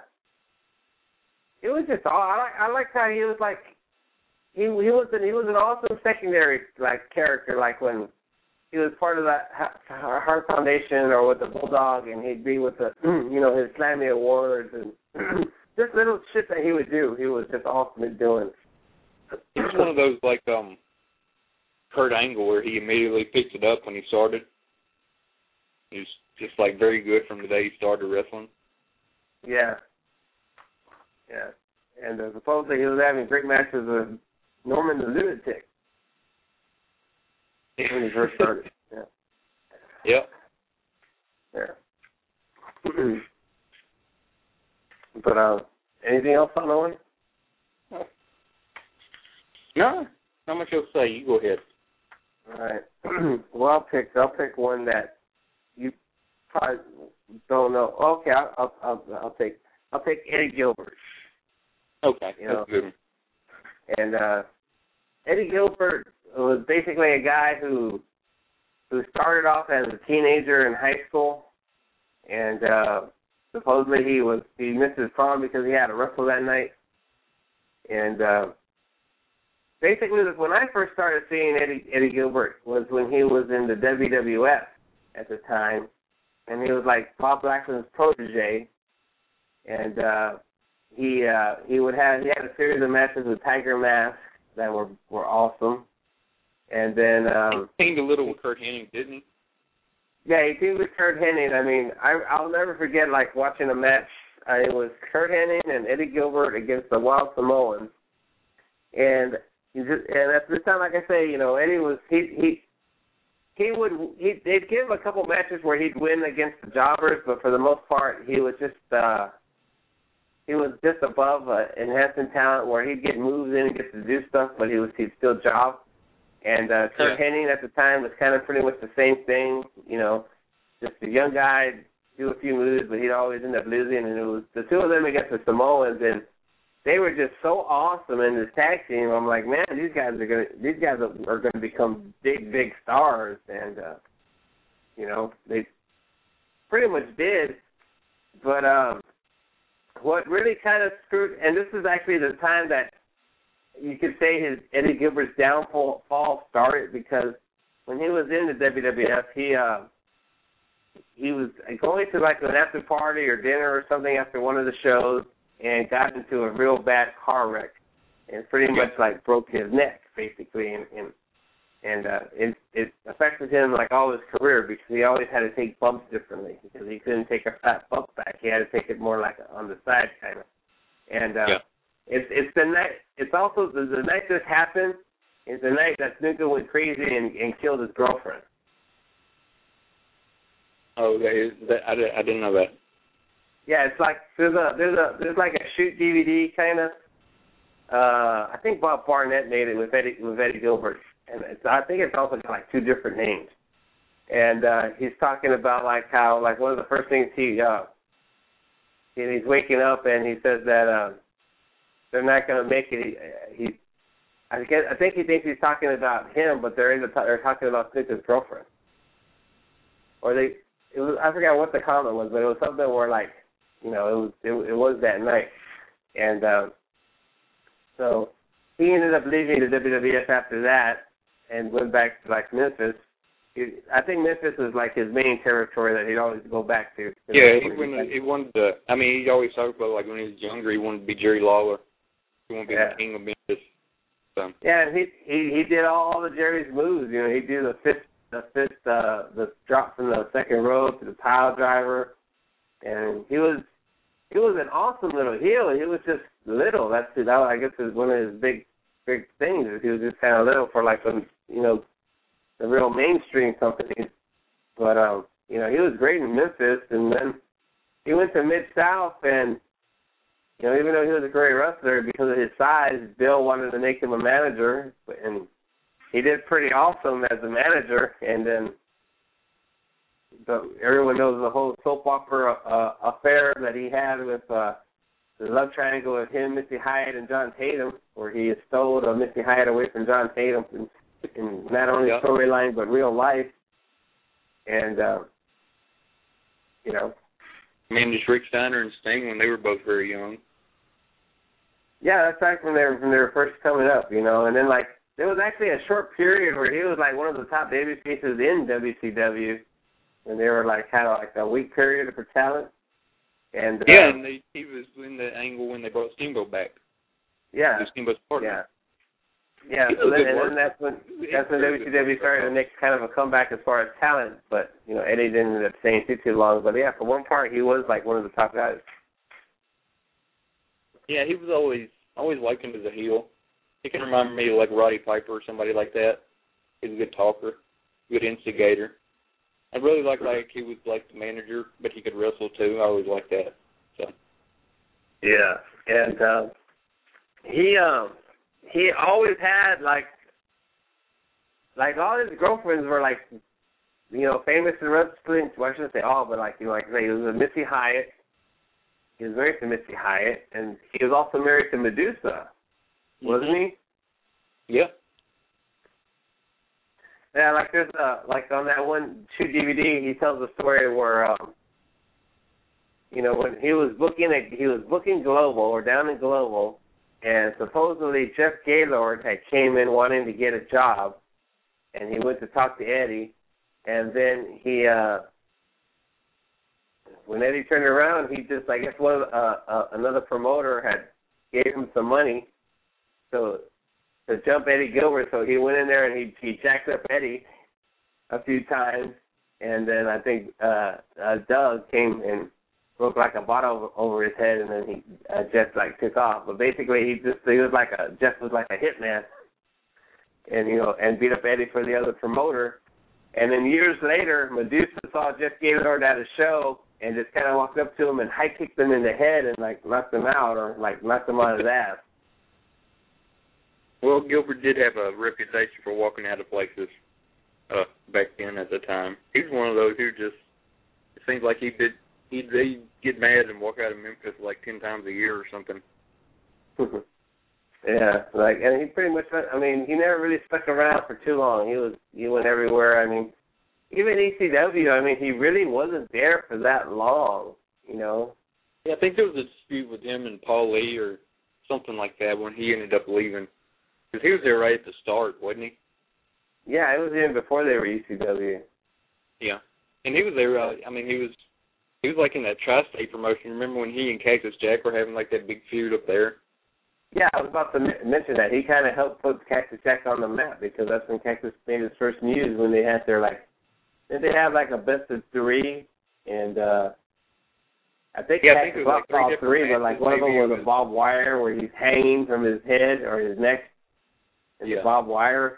I liked how he was like. He was an awesome secondary like character, like when he was part of that Heart Foundation or with the Bulldog, and he'd be with the his Slammy Awards and just little shit that he would do. He was just awesome at doing. He was one of those like Kurt Angle where he immediately picked it up when he started. He was just like very good from the day he started wrestling. Yeah. Yeah. And supposedly he was having great matches with Norman the Lunatic when he first started. Yeah. Yep. Yeah. But anything else on Owen? No, not much else to say. You go ahead. All right. Well, I'll pick one that you probably don't know. Okay, I'll take Eddie Gilbert. Okay, that's good. And Eddie Gilbert was basically a guy who started off as a teenager in high school, and supposedly he missed his prom because he had to wrestle that night. And basically, when I first started seeing Eddie Gilbert was when he was in the WWF at the time, and he was like Bob Backlund's protege, and he had a series of matches with Tiger Mask that were awesome. And then he teamed a little with Curt Hennig, didn't he? Yeah, he teamed with Curt Hennig. I mean, I'll never forget like watching a match. It was Curt Hennig and Eddie Gilbert against the Wild Samoans. And at this time, like I say, Eddie was they'd give him a couple matches where he'd win against the jobbers, but for the most part, he was just above enhancing talent where he'd get moves in and get to do stuff, but he'd still job. And Curt Hennig at the time was kind of pretty much the same thing, just a young guy, do a few moves, but he'd always end up losing. And it was the two of them against the Samoans, and they were just so awesome in this tag team. I'm like, man, these guys are gonna become big stars, and they pretty much did. But what really kind of screwed, and this is actually the time that you could say Eddie Gilbert's downfall started, because when he was in the WWF, he was going to like an after party or dinner or something after one of the shows and got into a real bad car wreck and pretty much like broke his neck basically, and it affected him like all his career because he always had to take bumps differently because he couldn't take a fat bump back. He had to take it more like on the side kind of. And it's the night. It's also the night this happened. It's the night that Snuka went crazy and killed his girlfriend. Oh, I didn't know that. Yeah, it's like there's like a shoot DVD kind of. I think Bob Barnett made it with Eddie Gilbert, and I think it's also got like two different names. And he's talking about like how like one of the first things he's waking up and he says that they're not going to make it. I think he thinks he's talking about him, but they're talking about Snuka's girlfriend. Or I forgot what the comment was, but it was something where like, it was that night. And so he ended up leaving the WWF after that and went back to like Memphis. I think Memphis was like his main territory that he'd always go back to. Yeah, he wanted to. I mean, he always talked about like when he was younger, he wanted to be Jerry Lawler. He wanted to be the king of Memphis. So. Yeah, and he did all the Jerry's moves. He'd do the drop from the second rope to the pile driver, and he was he was an awesome little heel. He was just little. That I guess is one of his big things. Is he was just kind of little for like the real mainstream companies. But he was great in Memphis, and then he went to Mid-South, and even though he was a great wrestler, because of his size, Bill wanted to make him a manager, and he did pretty awesome as a manager. And then everyone knows the whole soap opera affair that he had with the love triangle with him, Missy Hyatt, and John Tatum, where he stole Missy Hyatt away from John Tatum in not only storyline but real life. And managed Rick Steiner and Sting when they were both very young. Yeah, that's back when they were first coming up, and then like there was actually a short period where he was like one of the top baby faces in WCW, and they were like kind of like a weak period for talent. And and he was in the angle when they brought Steamboat back. Yeah, Steamboat's partner. Yeah. So then that's when WCW started to make kind of a comeback as far as talent, but Eddie didn't end up staying too long. But yeah, for one part, he was like one of the top guys. Yeah, he was always likened as a heel. He can remind me of like Roddy Piper or somebody like that. He's a good talker, good instigator. I really like he was like the manager, but he could wrestle too. I always liked that. So. Yeah, and he always had like all his girlfriends were like famous in wrestling. Well, I shouldn't say all, but he was a Missy Hyatt. He was married to Missy Hyatt, and he was also married to Medusa, wasn't he? Yeah. Yeah, like there's on that one DVD, he tells a story where when he was booking Global or down in Global, and supposedly Jeff Gaylord had came in wanting to get a job, and he went to talk to Eddie, and then he when Eddie turned around, he just I guess another promoter had gave him some money to jump Eddie Gilbert, so he went in there and he jacked up Eddie a few times, and then I think Doug came and broke like a bottle over his head, and then he Jeff took off. But basically, Jeff was like a hitman, and and beat up Eddie for the other promoter. And then years later, Medusa saw Jeff Gaylord at a show and just kind of walked up to him and high kicked him in the head and knocked him out or knocked him on his ass. Well, Gilbert did have a reputation for walking out of places back then at the time. He was one of those who just, it seems like he'd get mad and walk out of Memphis 10 times a year or something. Yeah, and he pretty much, he never really stuck around for too long. He went everywhere. Even ECW, he really wasn't there for that long, Yeah, I think there was a dispute with him and Paul Lee or something like that when he ended up leaving. Because he was there right at the start, wasn't he? Yeah, it was even before they were ECW. Yeah, and he was there. He was in that Tri-State promotion. Remember when he and Cactus Jack were having that big feud up there? Yeah, I was about to mention that. He kind of helped put Cactus Jack on the map because that's when Cactus made his first news when they had their did they have a best of three, and I think it was all three, but one of them was a barbed wire where he's hanging from his head or his neck. The barbed wire.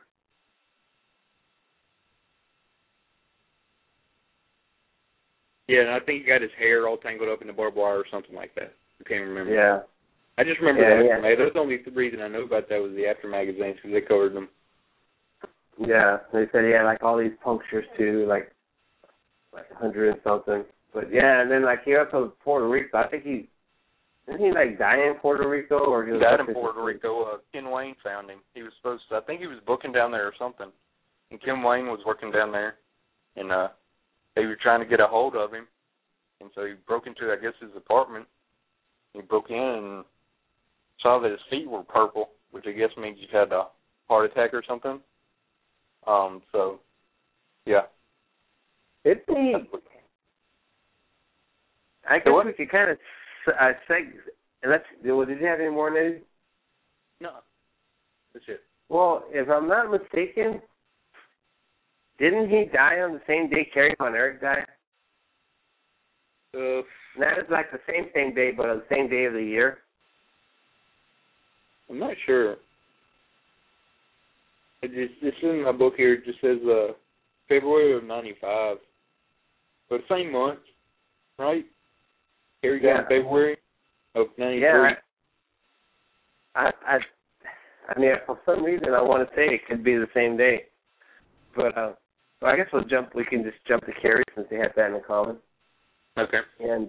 Yeah, and I think he got his hair all tangled up in the barbed wire or something like that. I can't remember. Yeah. I just remember the Aftermath. That's the only reason I know about that was the After magazines because they covered them. Yeah, they said he had all these punctures too, 100 and something. But yeah, and then he also Puerto Rico. I think didn't he die in Puerto Rico or he died in Puerto Rico? Ken Wayne found him. He was supposed to. I think he was booking down there or something. And Ken Wayne was working down there, and they were trying to get a hold of him. And so he broke into, I guess, his apartment. He broke in and saw that his feet were purple, which I guess means he's had a heart attack or something. So, yeah. I guess we could kind of did you have any more, Eddie? No. That's it. Well, if I'm not mistaken, didn't he die on the same day Kerry Von Erich died? And that is like the same day, but on the same day of the year. I'm not sure. It's in my book here. It just says February of '95, but same month, right? Here we go in February of '93. Yeah. I mean, for some reason, I want to say it could be the same day, but I guess we can just jump to Kerry since they have that in common. Okay. And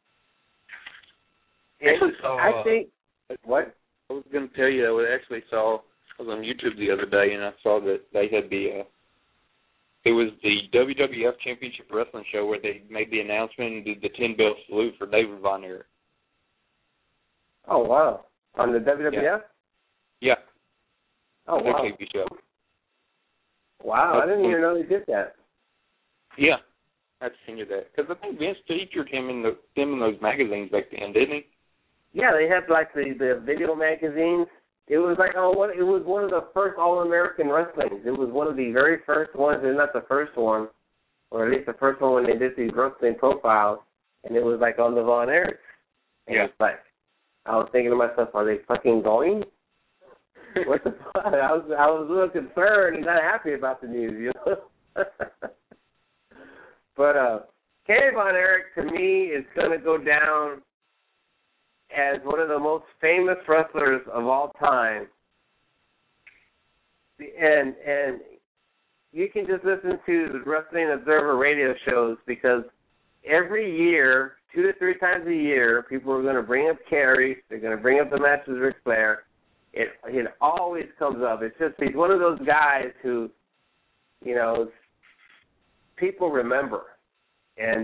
I think what? I was going to tell you, I was on YouTube the other day, and I saw that they had it was the WWF Championship Wrestling show where they made the announcement and did the 10-bell salute for David Von Erich. Oh, wow. On the WWF? Yeah. Oh, wow. The show. Wow, I didn't even know they did that. Yeah, I've seen you that. Because I think Vince featured him in those magazines back then, didn't he? Yeah, they had like the video magazines. It was like it was one of the first All-American wrestlings. It was one of the very first ones, and not the first one, or at least the first one when they did these wrestling profiles, and it was like on the Von Erichs. And it's like, I was thinking to myself, are they fucking going? What the fuck? I was a little concerned and not happy about the news, you know. But Kerry Von Erich, to me, is going to go down as one of the most famous wrestlers of all time. And you can just listen to the Wrestling Observer radio shows, because every year, 2 to 3 times a year, people are going to bring up Kerry. They're going to bring up the match with Ric Flair. It always comes up. It's just he's one of those guys who, you know, people remember. And,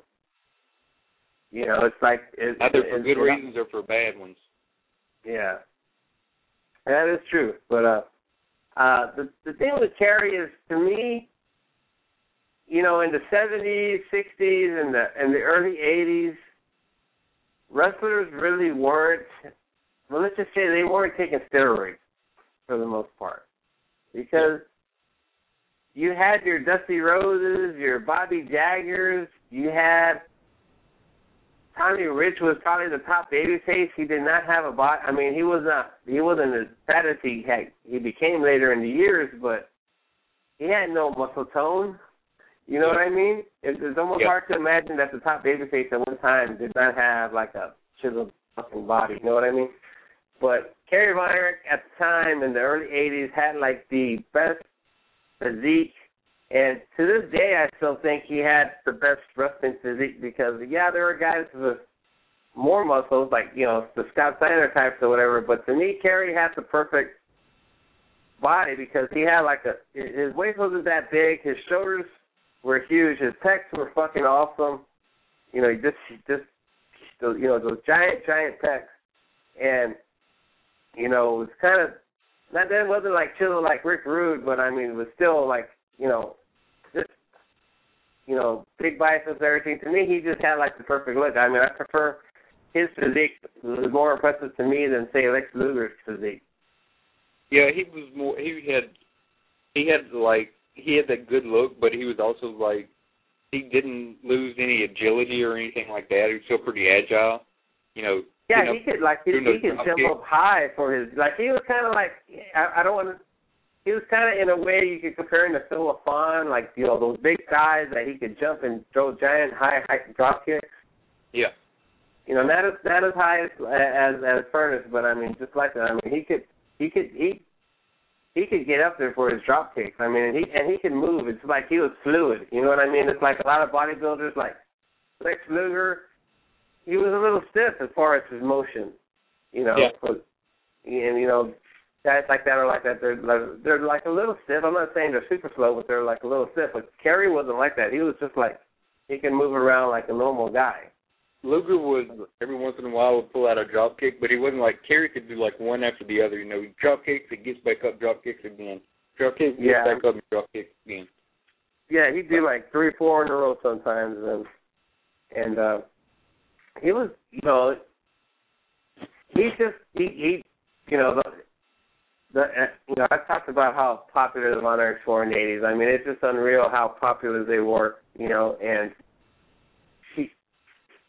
you know, it's like... Either for good reasons or for bad ones. Yeah. That is true. But the thing with Kerry is, to me, you know, in the 70s, 60s, and the early 80s, wrestlers really weren't... Well, let's just say they weren't taking steroids for the most part, because you had your Dusty Roses, your Bobby Jaggers, you had Tommy Rich was probably the top babyface. He did not have a body. I mean, he wasn't as fat as he became later in the years, but he had no muscle tone. You know what I mean? It's almost hard to imagine that the top babyface at one time did not have like a chiseled fucking body. You know what I mean? But Kerry Von Erich at the time in the early 80s had like the best physique, and to this day I still think he had the best wrestling physique, because there are guys with more muscles, like, you know, the Scott Steiner types or whatever, but to me Kerry had the perfect body, because he had like his waist wasn't that big, his shoulders were huge, his pecs were fucking awesome, you know, he just you know, those giant pecs, and you know, it was kind of, that wasn't like chiseled like Rick Rude, but I mean, it was still like, you know, just, you know, big biceps, everything. To me, he just had like the perfect look. I mean, I prefer his physique. It was more impressive to me than, say, Lex Luger's physique. Yeah, he was more, he had that good look, but he was also like, he didn't lose any agility or anything like that. He was still pretty agile, you know. Yeah, he could jump up high for his, like, he was kind of like, he was kind of in a way you could compare him to Phil LaFon, like, you know, those big guys that he could jump and throw giant high drop kicks. Yeah. You know, not as high as Furnace, but I mean, just like that. I mean, he could get up there for his drop kicks. I mean, and he could move. It's like he was fluid. You know what I mean? It's like a lot of bodybuilders, like Lex Luger. He was a little stiff as far as his motion, you know. Yeah. And, you know, guys like that are like that. They're like a little stiff. I'm not saying they're super slow, but they're like a little stiff. But Kerry wasn't like that. He was just like, he can move around like a normal guy. Luger would, every once in a while, would pull out a drop kick, but he wasn't like, Kerry could do like one after the other. You know, drop kicks, he gets back up, drop kicks again. Drop kicks, gets back up, and drop kicks again. Yeah, he'd do like 3 or 4 in a row sometimes. And he was, you know, he you know, you know, I talked about how popular the Von Erichs were in the 80s. I mean, it's just unreal how popular they were, you know, and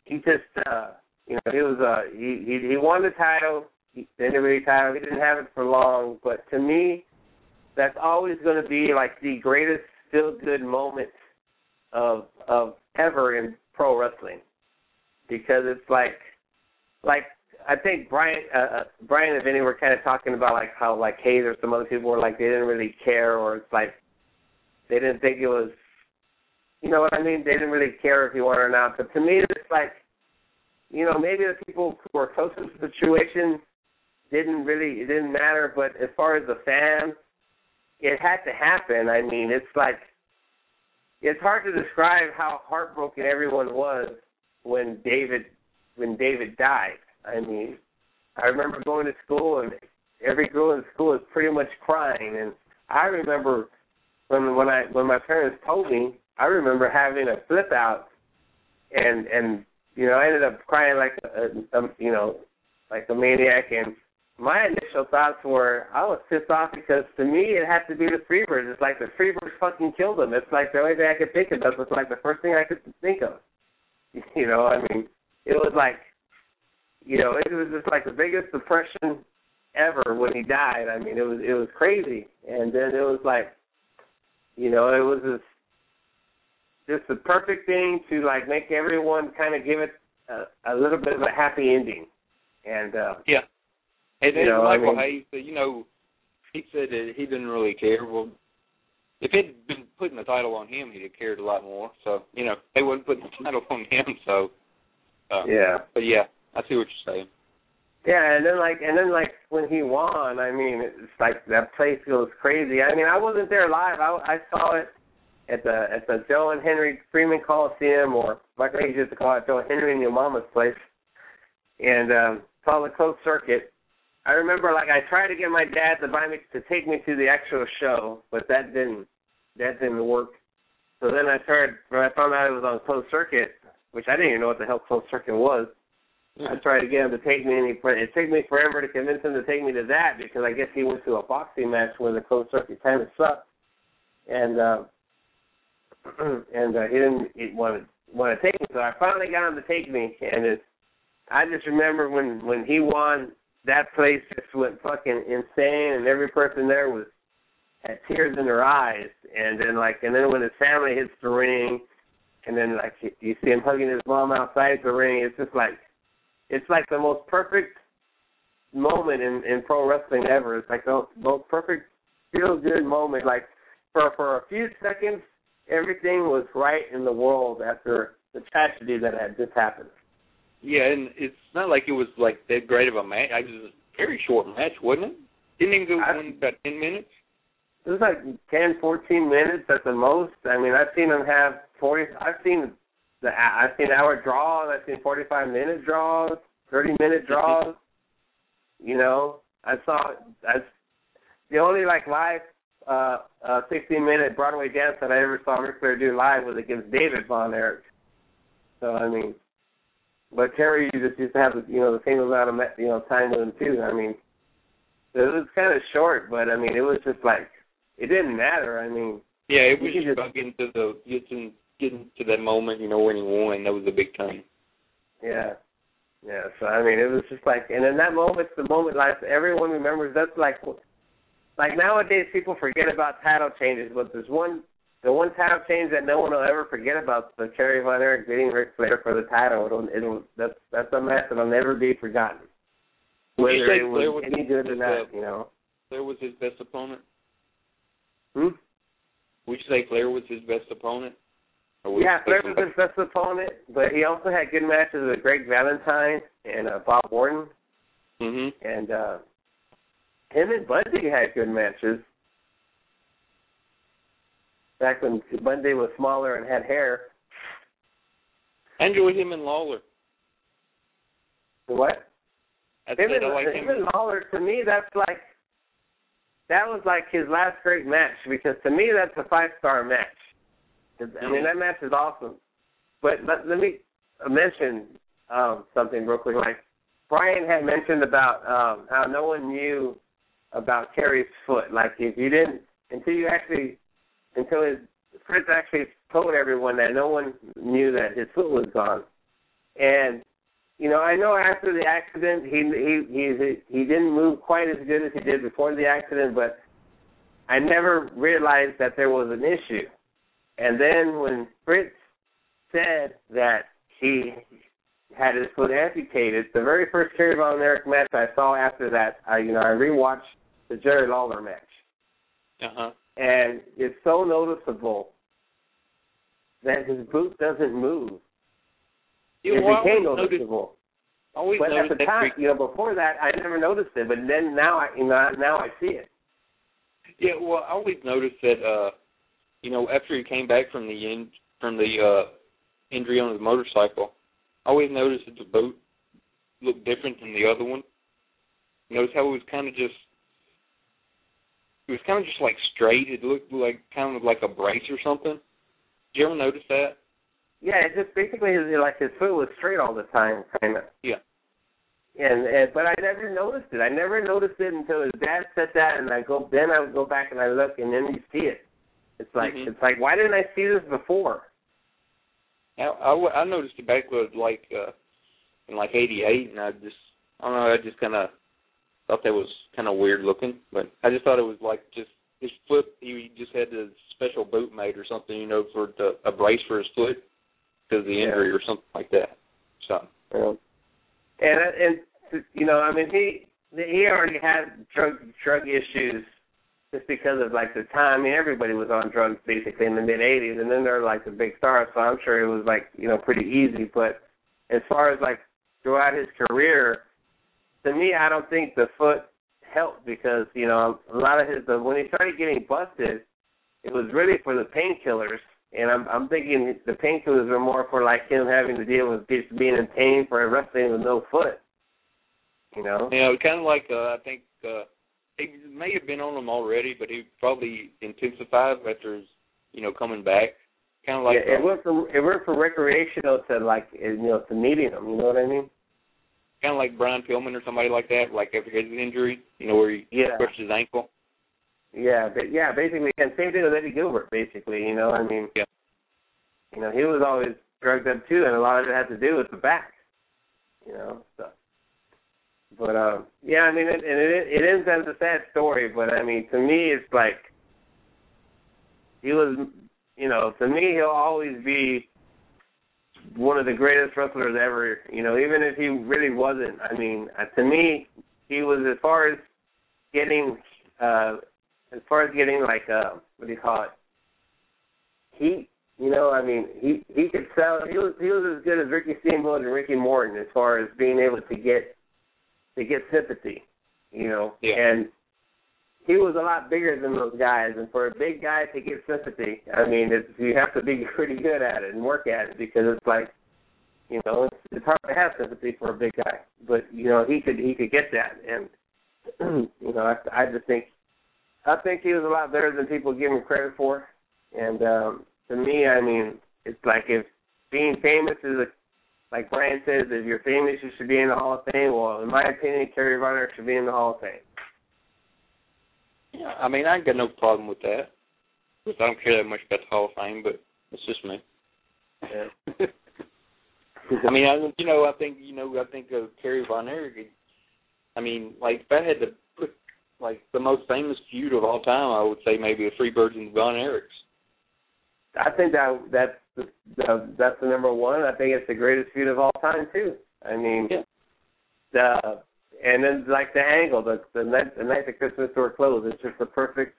he just, he was, he won the title, the NWA title. He didn't have it for long, but to me, that's always going to be like the greatest feel-good moment of ever in pro wrestling, because it's like I think Brian and Vinny were kind of talking about like how like Hayes or some other people were like they didn't really care, or it's like they didn't think it was, you know what I mean? They didn't really care if he won or not. But to me, it's like, you know, maybe the people who were close to the situation it didn't matter. But as far as the fans, it had to happen. I mean, it's like, it's hard to describe how heartbroken everyone was when David died. I mean, I remember going to school and every girl in school was pretty much crying. And I remember when my parents told me, I remember having a flip out, and you know, I ended up crying like a maniac. And my initial thoughts were, I was pissed off because to me it had to be the Freebirds. It's like the Freebirds fucking killed them. It's like the only thing I could think of. That was like the first thing I could think of. You know, I mean, it was like, you know, it was just like the biggest depression ever when he died. I mean, it was crazy. And then it was like, you know, it was just the perfect thing to like make everyone kind of give it a little bit of a happy ending. And yeah. And then Michael Hayes, you know, he said that he didn't really care. Well, if it had been putting the title on him, he'd have cared a lot more. So, you know, they wouldn't put the title on him. So, yeah. But yeah, I see what you're saying. Yeah, and then like when he won, I mean, it's like that place goes crazy. I mean, I wasn't there live. I saw it at the Joe and Henry Freeman Coliseum, or like I used to call it, Joe and Henry and your mama's place, and saw the closed circuit. I remember, like, I tried to get my dad to take me to the actual show, but that didn't work. So then when I found out it was on closed circuit, which I didn't even know what the hell closed circuit was. I tried to get him to take me, and it took me forever to convince him to take me to that, because I guess he went to a boxing match where the closed circuit kind of sucked, and he didn't want to take me. So I finally got him to take me, and I just remember when he won, that place just went fucking insane, and every person there had tears in their eyes, and then when his family hits the ring, and then like you see him hugging his mom outside the ring, it's just like, it's like the most perfect moment in pro wrestling ever. It's like the most perfect feel-good moment. Like, for a few seconds, everything was right in the world after the tragedy that had just happened. Yeah, and it's not like it was like that great of a match. It was a very short match, wasn't it? Didn't even go about 10 minutes? It was like 10, 14 minutes at the most. I mean, I've seen them have 40. I've seen hour draws. I've seen 45-minute draws, 30-minute draws. You know, the only like live 16-minute Broadway dance that I ever saw Ric Flair do live was against David Von Erich. So I mean, but Terry just used to have the same amount of time with him too. I mean, it was kind of short, but I mean, it was just like, it didn't matter. I mean, yeah, it was just about getting to that moment, you know, when he won. That was a big time. Yeah. So I mean, it was just like, and in that moment, the moment like everyone remembers. That's like nowadays people forget about title changes, but the one title change that no one will ever forget about, the Kerry Von Erich beating Ric Flair for the title. That's a match that'll never be forgotten. Whether it was any good or not, you know. Flair was his best opponent? Would you say Flair was his best opponent? Yeah, Flair was his best opponent, but he also had good matches with Greg Valentine and Bob Orton. Mm-hmm. And him and Bundy had good matches. Back when Bundy was smaller and had hair. I enjoy him and Lawler. What? Him and Lawler, to me, that was like his last great match, because to me that's a 5-star match. I mean, that match is awesome. But let me mention something real quick. Like, Brian had mentioned about how no one knew about Kerry's foot. Like, if you didn't, until Fritz actually told everyone that no one knew that his foot was gone. And I know after the accident, he didn't move quite as good as he did before the accident, but I never realized that there was an issue. And then when Fritz said that he had his foot amputated, the very first Kerry Von Erich match I saw after that, I rewatched the Jerry Lawler match. Uh-huh. And it's so noticeable that his boot doesn't move. It became noticeable. But at the time, before that, I never noticed it. But then now I see it. Yeah, well, I always noticed that, after he came back from the injury on his motorcycle, I always noticed that the boot looked different than the other one. Notice how it was kind of just like straight. It looked like kind of like a brace or something. Did you ever notice that? Yeah, it just basically like his foot was straight all the time, kind of. Yeah. And but I never noticed it. I never noticed it until his dad said that, and I would go back and I look, and then you see it. It's like It's like, why didn't I see this before? I noticed it back in like '88, and I don't know, I just kind of thought that was kind of weird looking, but I just thought it was like just his foot. He just had a special boot made or something, for a brace for his foot because of the injury or something like that. So. Yeah. And he already had drug issues just because of like the time. I mean, everybody was on drugs basically in the mid '80s, and then they're like the big stars. So I'm sure it was like pretty easy. But as far as like throughout his career, to me, I don't think the foot helped because a lot of when he started getting busted, it was really for the painkillers. And I'm thinking the painkillers are more for like him having to deal with just being in pain for wrestling with no foot. Kind of like I think he may have been on them already, but he probably intensified after his coming back. Kind of like it went from recreational to like to needing them. You know what I mean? Kind of like Brian Pillman or somebody like that, like after his injury, where he crushed his ankle. Yeah, basically, and same thing with Eddie Gilbert, basically, he was always drugged up too, and a lot of it had to do with the back, so. But, it ends as a sad story, but, to me, it's like, he was, to me, he'll always be one of the greatest wrestlers ever, even if he really wasn't. To me, he was, as far as getting like what do you call it? Heat, he could sell. He was as good as Ricky Steamboat and Ricky Morton as far as being able to get sympathy, Yeah. And he was a lot bigger than those guys, and for a big guy to get sympathy, you have to be pretty good at it and work at it because it's like, it's hard to have sympathy for a big guy, but he could get that, and I think he was a lot better than people give him credit for. And to me, it's like if being famous is like Brian says, if you're famous, you should be in the Hall of Fame. Well, in my opinion, Kerry Von Erich should be in the Hall of Fame. Yeah, I ain't got no problem with that. I don't care that much about the Hall of Fame, but it's just me. Yeah. I think of Kerry Von Erich. Like if I had to put like the most famous feud of all time, I would say maybe the Freebirds and the Von Erichs. I think that's the number one. I think it's the greatest feud of all time too. Yeah. And then like the angle, the night the Christmas store closed, it's just the perfect.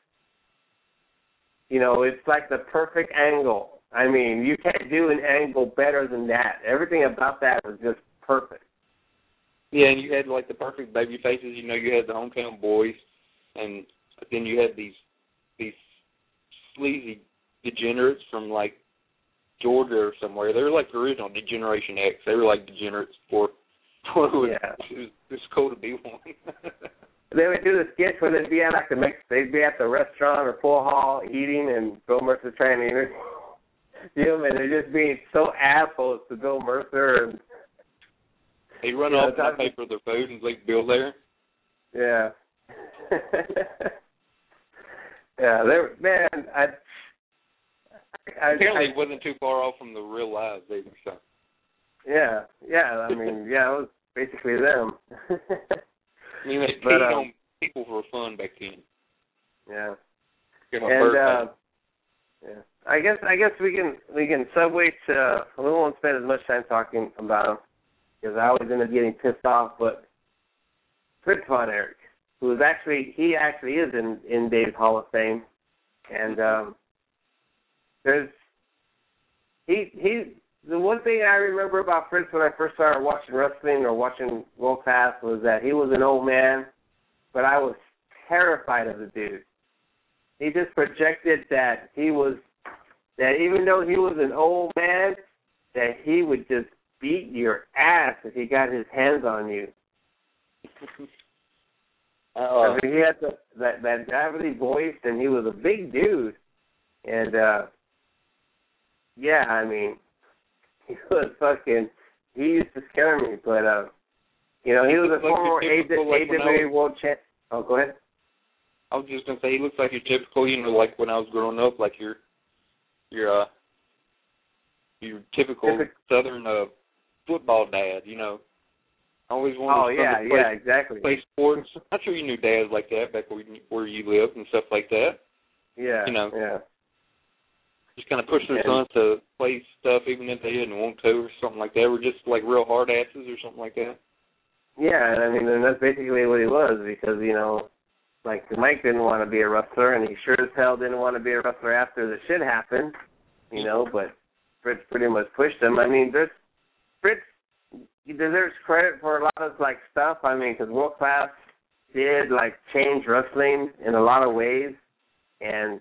It's like the perfect angle. You can't do an angle better than that. Everything about that was just perfect. Yeah, and you had like the perfect baby faces. You had the hometown boys, and then you had these sleazy degenerates from like Georgia or somewhere. They were like the original Degeneration X. They were like degenerates before it was cool to be one. They would do the sketch where they'd be at they'd be at the restaurant or pool hall eating, and Bill Mercer trying to interview them, and they're just being so assholes to Bill Mercer. And they run off and pay for their food and leave Bill there. Yeah. Yeah, apparently it wasn't too far off from the real lives either. So. Yeah. I mean, yeah, it was basically them. I mean, they paid on people for fun back then. Yeah. And yeah. I guess we can segue to. We won't spend as much time talking about him because I always end up getting pissed off. But Fritz von Erich, who is actually is in Dave's Hall of Fame, and he's the one thing I remember about Fritz when I first started watching wrestling or watching World Class was that he was an old man, but I was terrified of the dude. He just projected that even though he was an old man, that he would just beat your ass if he got his hands on you. I mean, he had that gravelly voice, and he was a big dude. And, yeah, I mean, he used to scare me. But, he was a former AWA world champ. Oh, go ahead. I was just gonna say he looks like your typical, like when I was growing up, like your typical Southern football dad. I always wanted to exactly. play sports. I'm sure you knew dads like that back where you lived and stuff like that. Yeah. Just kind of push their sons to play stuff even if they didn't want to or something like that. Or just like real hard asses or something like that. Yeah, and I mean, and that's basically what he was because like Mike didn't want to be a wrestler, and he sure as hell didn't want to be a wrestler after the shit happened, but Fritz pretty much pushed him. I mean, Fritz deserves credit for a lot of, like, stuff. I mean, because World Class did, like, change wrestling in a lot of ways, and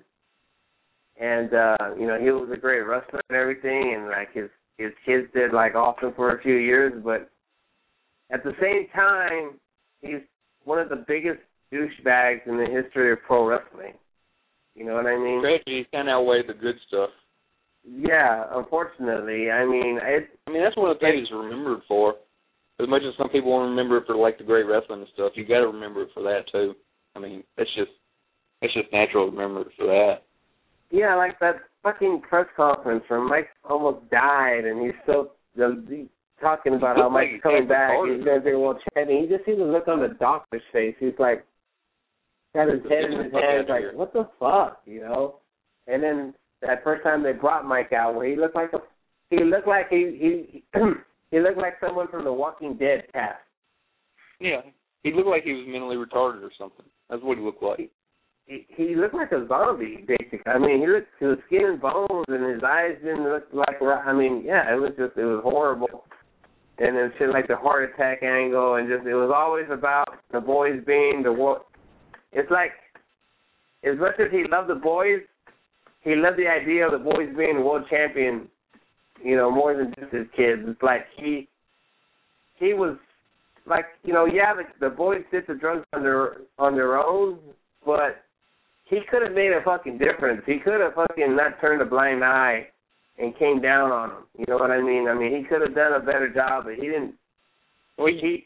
he was a great wrestler and everything, and, like, his kids did, like, awesome for a few years, but at the same time, he's one of the biggest douchebags in the history of pro wrestling. You know what I mean? Tragedies kind of outweigh the good stuff. Yeah, unfortunately. I mean, that's one of the things to remember for. As much as some people want to remember it for, like, the great wrestling and stuff, you got to remember it for that, too. I mean, it's just natural to remember it for that. Yeah, like that fucking press conference where Mike almost died, and he's still talking about how Mike's coming back. He's going to be a world champion. You just see the look on the doctor's face. He's like, got his head in his hands, like, what the fuck, And then that first time they brought Mike out, where he looked like he looked like someone from the Walking Dead cast. Yeah, he looked like he was mentally retarded or something. That's what he looked like. He looked like a zombie, basically. I mean, he looked to skin and bones, and his eyes didn't look like. I mean, yeah, it was horrible. And then shit like the heart attack angle, and it was always about the boys being the world. It's like, as much as he loved the boys, he loved the idea of the boys being the world champion, more than just his kids. It's like he was like, the boys did the drugs on their own, but he could have made a fucking difference. He could have fucking not turned a blind eye and came down on them. You know what I mean? I mean, he could have done a better job, but he didn't. Well, he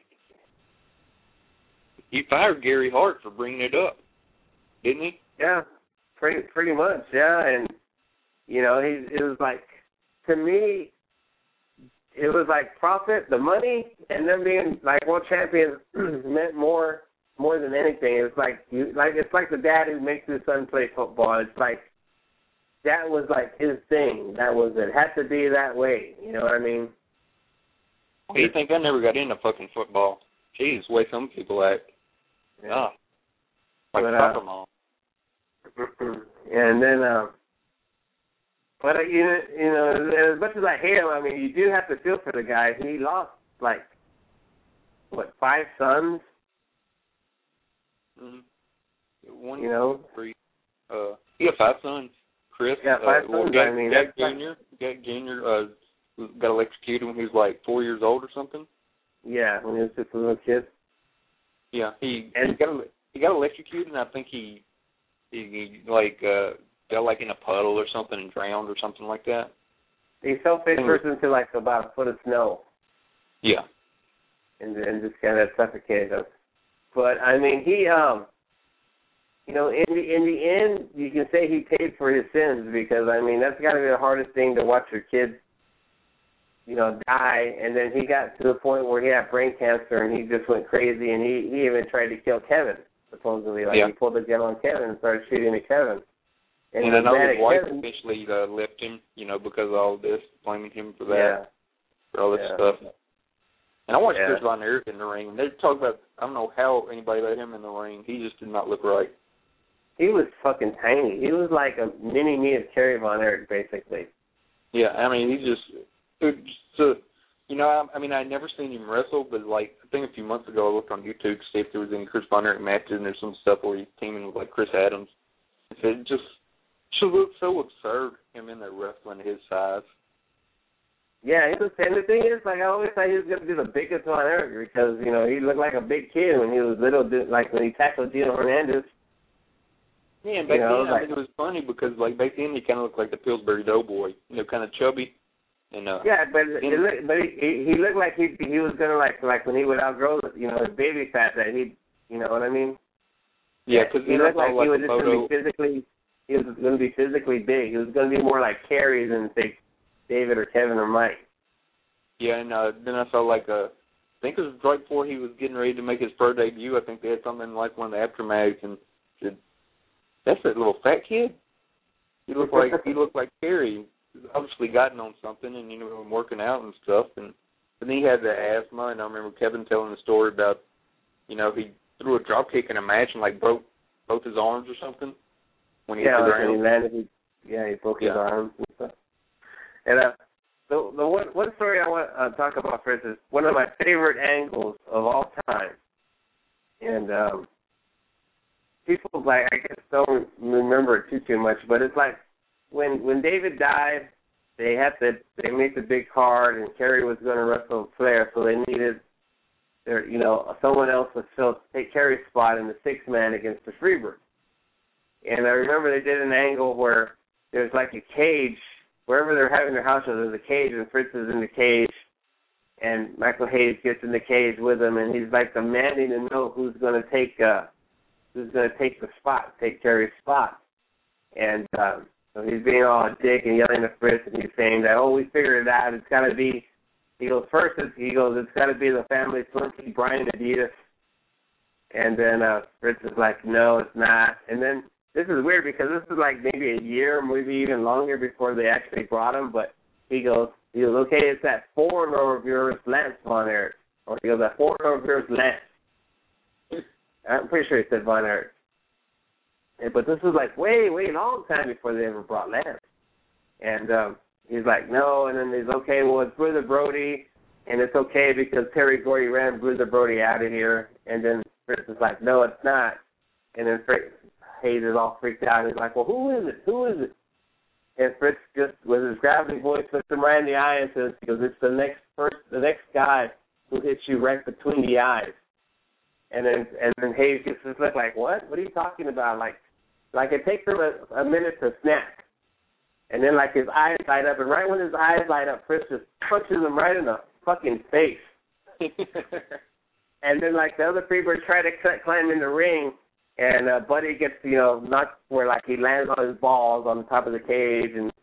fired Gary Hart for bringing it up, didn't he? Yeah, pretty much, yeah. And, it was like, to me, it was like profit, the money, and them being, like, world champions meant more than anything. It's like it's like the dad who makes his son play football. It's like that was like his thing. That was it. Had to be that way. You know what I mean? What do you think? I never got into fucking football. Jeez, the way some people act. Yeah. Like soccer mom. And then, but as much as I hate him, I mean, you do have to feel for the guy. He lost like 5 sons. Mm-hmm. 1, 3. He had 5 sons. Chris. Yeah, 5 sons. Jack Jr. Got electrocuted when he was like 4 years old or something. Yeah, when he was just a little kid. Yeah, he got electrocuted, and I think he got like in a puddle or something and drowned or something like that. He fell face first into like about a foot of snow. Yeah. And just kind of suffocated him. But I mean, he in the end, you can say he paid for his sins because I mean that's got to be the hardest thing to watch your kids die, and then he got to the point where he had brain cancer, and he just went crazy, and he even tried to kill Kevin, supposedly. He pulled the gun on Kevin and started shooting at Kevin. And I know his wife eventually left him, because of all this, blaming him for that, for all this stuff. And I watched Chris Von Erich in the ring. They talk about, I don't know how anybody let him in the ring. He just did not look right. He was fucking tiny. He was like a mini-me of Kerry Von Erich, basically. Yeah, I mean, I'd never seen him wrestle, but, I think a few months ago I looked on YouTube to see if there was any Chris Von Erich matches, and there's some stuff where he's teaming with, Chris Adams. It just looked so absurd, him in there wrestling at his size. Yeah, and the thing is, I always thought he was going to be the biggest Von Erich because, he looked like a big kid when he was little, when he tackled Gino Hernandez. Yeah, and back then, it was funny because, back then he kind of looked like the Pillsbury Doughboy, kind of chubby. And, but he looked like he was going to, like when he would outgrow, his baby fat, that he, you know what I mean? Yeah, because he looked like he was just going to be physically, he was going to be physically big. He was going to be more like Kerry than, say, David or Kevin or Mike. Yeah, and then I saw, I think it was right before he was getting ready to make his pro debut, I think they had something like one of the aftermaths, and said, "That's that little fat kid? He looked like Kerry. He's obviously gotten on something and, working out and stuff. And then he had the asthma, and I remember Kevin telling the story about, he threw a drop kick in a match and, broke both his arms or something when he hit the ground. He landed, he broke his arms and stuff. And the one story I want to talk about, for instance, one of my favorite angles of all time, and people I guess don't remember it too much, but it's when David died, they made the big card, and Kerry was going to wrestle Flair, so they needed someone else to take Kerry's spot in the 6-man against the Freebird. And I remember they did an angle where there's a cage. Wherever they're having their house show, there's a cage, and Fritz is in the cage, and Michael Hayes gets in the cage with him, and he's demanding to know who's going to take the spot, take Kerry's spot, and so he's being all a dick and yelling at Fritz, and he's saying that, we figured it out. It's got to be. He goes first. It's got to be the family flunky Brian Adidas, and then Fritz is like, no, it's not, and then. This is weird because this is maybe a year, maybe even longer before they actually brought him. But he goes, okay, it's that foreigner of yours, Lance Von Erich. Or he goes, that foreigner of yours, Lance. I'm pretty sure he said Von Erich. But this was way long time before they ever brought Lance. And he's like, no. And then he's okay, well, it's Bruiser Brody. And it's okay because Terry Gordy ran Bruiser Brody out of here. And then Fritz is like, no, it's not. And then Hayes is all freaked out. He's like, well, who is it? And Fritz just, with his gravity voice, looks him right in the eye and says, it's the next guy who hits you right between the eyes. And then Hayes gets this look like, what? What are you talking about? It takes him a minute to snap. And then, his eyes light up. And right when his eyes light up, Fritz just punches him right in the fucking face. And then, the other Freebirds try to climb in the ring. And Buddy gets, knocked where, he lands on his balls on the top of the cage, and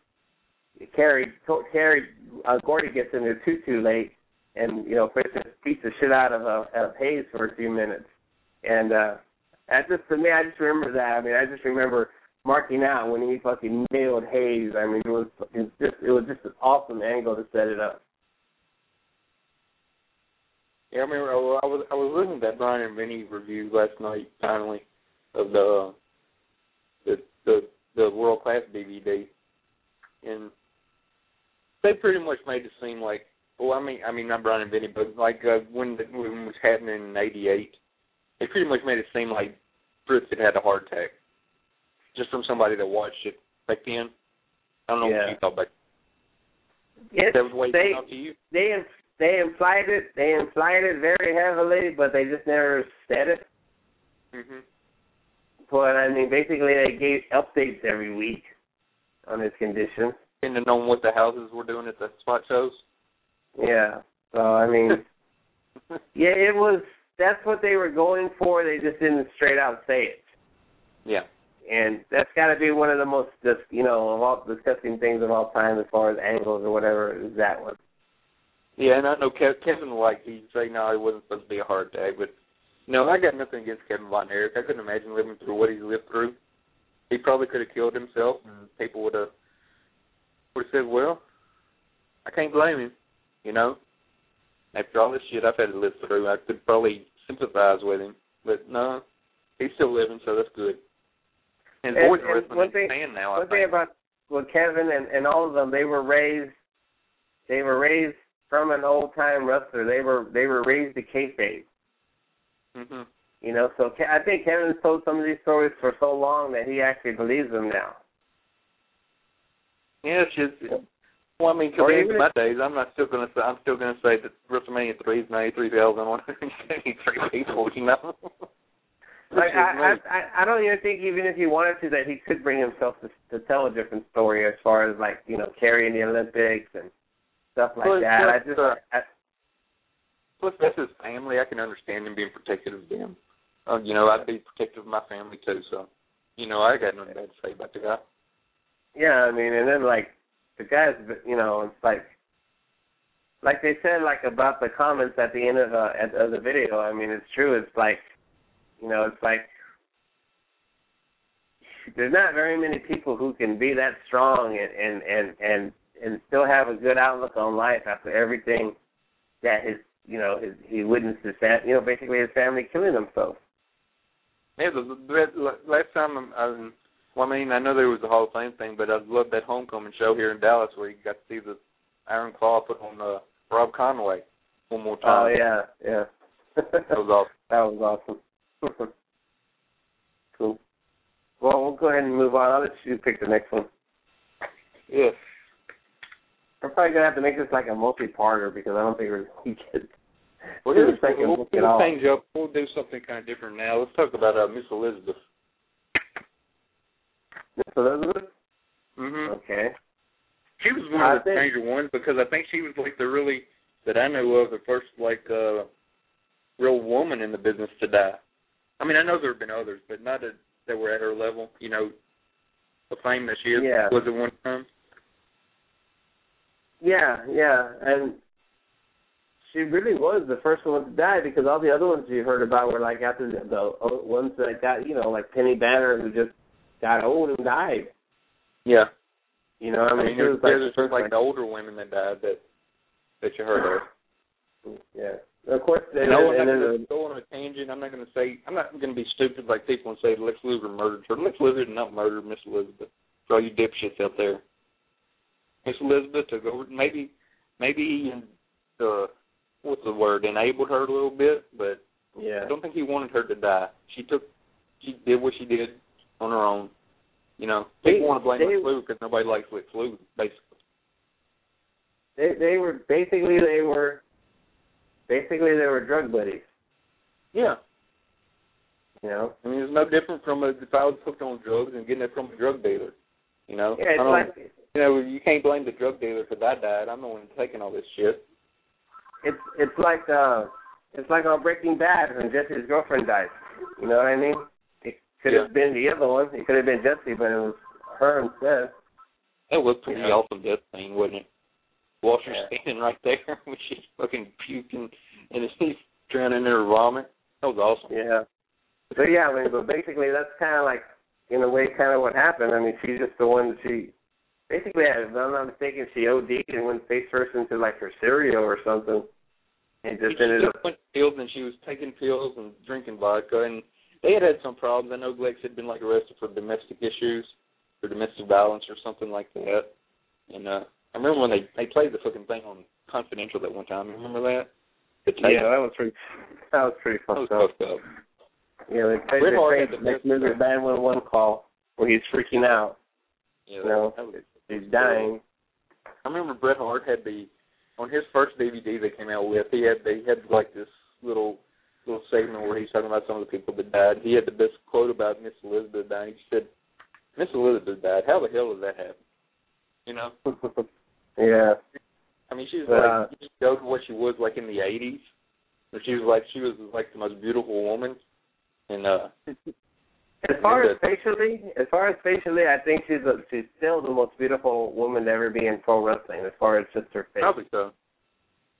Gordy gets in there too late, and, Fritz just beats the shit out of Hayes for a few minutes. And for me, I just remember that. I just remember marking out when he fucking nailed Hayes. It was just an awesome angle to set it up. Yeah, I remember I was listening to that Brian and Vinny review last night, finally, of the World Class DVD, and they pretty much made it seem like, not Brian and Vinny, but when it was happening in '88, they pretty much made it seem like Fritz had a heart attack, just from somebody that watched it back then. I don't know what you thought back then. Yes, that was the way it came out to you? They implied it very heavily, but they just never said it. Mhm. But, basically they gave updates every week on his condition. And to know what the houses were doing at the spot shows? Yeah. So, that's what they were going for. They just didn't straight out say it. Yeah. And that's got to be one of the most, of all disgusting things of all time as far as angles or whatever, is that one. Yeah, and I know Kevin, like, he'd say, no, it wasn't supposed to be a heart attack, but, no, I got nothing against Kevin Von Erich. I couldn't imagine living through what he lived through. He probably could have killed himself, and people would have said, well, I can't blame him, you know. After all this shit I've had to live through, I could probably sympathize with him. But, no, he's still living, so that's good. And his boy's a wrestling fan now, I think. One thing about Kevin and all of them, they were raised from an old-time wrestler. They were raised to kayfabe. Mm-hmm. You know, so I think Kevin's told some of these stories for so long that he actually believes them now. Yeah, it's just, well, I mean, to the end of my days, I'm still going to say that WrestleMania 3 is 93,173 people, you know? Like, I don't even think, even if he wanted to, that he could bring himself to tell a different story as far as, like, you know, carrying the Olympics and stuff like that. Plus, that's his family. I can understand him being protective of them. You know, I'd be protective of my family, too, so, you know, I got nothing bad to say about the guy. Yeah, I mean, and then, like, the guys, you know, it's like they said, like, about the comments at the end of the video, I mean, it's true. It's like, you know, it's like there's not very many people who can be that strong and still have a good outlook on life after everything that he witnessed basically his family killing themselves. Yeah, the last time, I mean, I know there was the Hall of Fame thing, but I loved that homecoming show here in Dallas where you got to see the Iron Claw put on Rob Conway one more time. Oh, yeah. That was awesome. That was awesome. Cool. Well, we'll go ahead and move on. I'll let you pick the next one. Yes. We're probably going to have to make this like a multi-parter because I don't think we can. We'll change up. We'll do something kind of different now. Let's talk about Miss Elizabeth. Miss Elizabeth? Mm-hmm. Okay. She was one of the stranger ones because I think she was like that I know of, the first like real woman in the business to die. I mean, I know there have been others, but not that were at her level, you know, the fame that she was at one time. Yeah, and she really was the first one to die because all the other ones you heard about were like after the ones that got, you know, like Penny Banner who just got old and died. Yeah. You know, I mean, there's like the older women that died that you heard of. Yeah. Of course, I'm not going to go on a tangent. I'm not going to be stupid like people and say Lex Luger murdered her. Lex Luger did not murder Miss Elizabeth. For all you dipshits out there. Miss Elizabeth took over. Maybe he, what's the word, enabled her a little bit, but I don't think he wanted her to die. She did what she did on her own. You know, people want to blame Lex Luger because nobody likes Lex Luger, basically. They were drug buddies. Yeah. You know? I mean, it's no different from if I was hooked on drugs and getting it from a drug dealer. You know? Yeah, it's like... You know, you can't blame the drug dealer because I died. I'm the one taking all this shit. It's like on Breaking Bad when Jesse's girlfriend died. You know what I mean? It could have been the other one. It could have been Jesse, but it was her instead. That was pretty awesome death scene, wasn't it? Walter standing right there when she's fucking puking and he's drowning in her vomit. That was awesome. Yeah. But but basically that's kind of like, in a way, kind of what happened. I mean, she's just the one that she, basically, if I'm not mistaken, she OD'd and went face first into like her cereal or something. And just ended up. Went to pills and she was taking pills and drinking vodka. And they had some problems. I know Lex had been like arrested for domestic issues or domestic violence or something like that. And I remember when they played the fucking thing on Confidential that one time. Remember that? Yeah, that was pretty fucked up. Yeah, they played the next minute 911 call where he's freaking out. Yeah, he's dying. I remember Bret Hart had on his first DVD they came out with, they had like this little segment where he's talking about some of the people that died. He had the best quote about Miss Elizabeth dying. He said, "Miss Elizabeth died. How the hell did that happen?" You know? Yeah. I mean, she's like, you go to what she was like in the 80s, where she was like the most beautiful woman. And as far as facially, I think she's still the most beautiful woman to ever be in pro wrestling. As far as just her face. Probably so.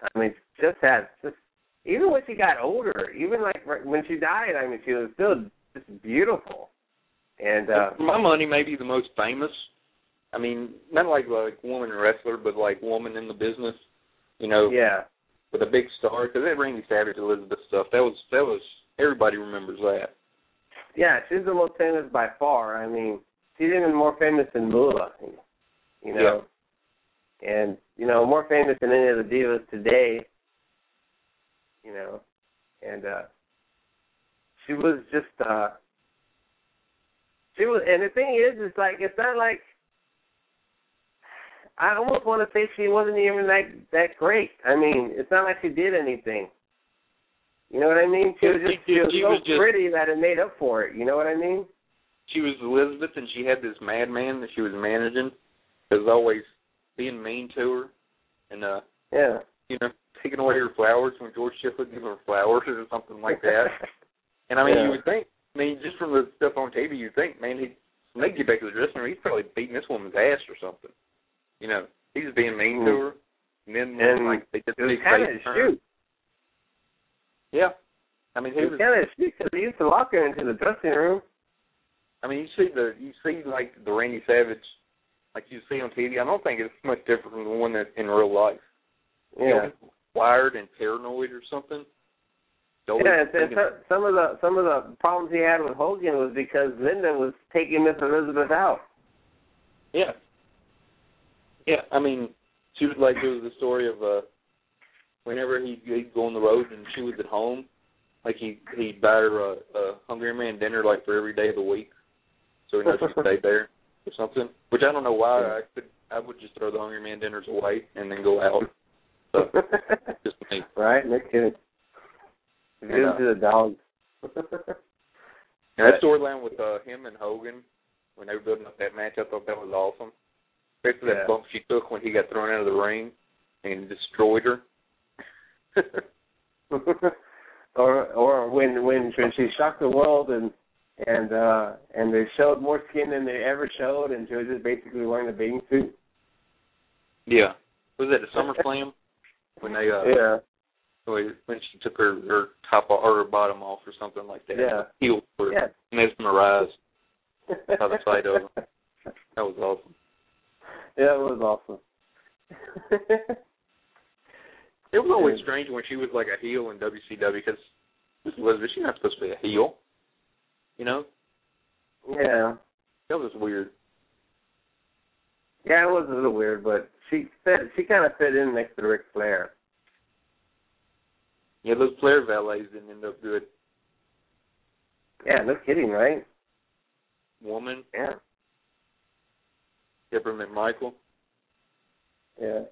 I mean, even when she got older, even like when she died, I mean, she was still just beautiful. And for my money, maybe the most famous. I mean, not like woman wrestler, but like woman in the business. You know, yeah, with a big star. Because that Randy Savage Elizabeth stuff, that was everybody remembers that. Yeah, she's the most famous by far. I mean, she's even more famous than Moolah. You know, and more famous than any of the divas today. You know, and she was just she was, and the thing is, it's like it's not like I almost want to say she wasn't even that great. I mean, it's not like she did anything. You know what I mean? She was so pretty that it made up for it. You know what I mean? She was Elizabeth, and she had this madman that she was managing that was always being mean to her, and taking away her flowers when George Shipley gave her flowers or something like that. And I mean, you would think, just from the stuff on TV, you'd think, man, when they get back to the dressing room, he's probably beating this woman's ass or something. You know, he's being mean to her, and then like they just kind of shoot. Yeah, I mean, he was kind of shoot because he used to lock her into the dressing room. I mean, you see like the Randy Savage, like you see on TV. I don't think it's much different from the one that's in real life. Yeah. You know, wired and paranoid or something. Yeah, some of the problems he had with Hogan was because Linda was taking Miss Elizabeth out. Yeah. Yeah, I mean, she was like, there was the story of whenever he'd go on the road and she was at home, like he'd buy her a Hungry Man dinner like for every day of the week, so he knows she stayed there or something. Which I don't know why. I would just throw the Hungry Man dinners away and then go out. So, just me. Right? No kidding. Give them to the dogs. That storyline with him and Hogan, when they were building up that match, I thought that was awesome. Especially that bump she took when he got thrown out of the ring and destroyed her. or when she shocked the world and they showed more skin than they ever showed, and she was just basically wearing a bathing suit. Yeah. Was that a SummerSlam? When they when she took her top or her bottom off or something like that. Yeah. Heel were mesmerized by the sight of them. That was awesome. Yeah, it was awesome. It was always strange when she was like a heel in WCW because she's not supposed to be a heel, you know? Yeah. That was weird. Yeah, it was a little weird, but she kind of fit in next to Ric Flair. Yeah, those Flair valets didn't end up good. Yeah, no kidding, right? Woman. Yeah. Deborah McMichael. Yeah.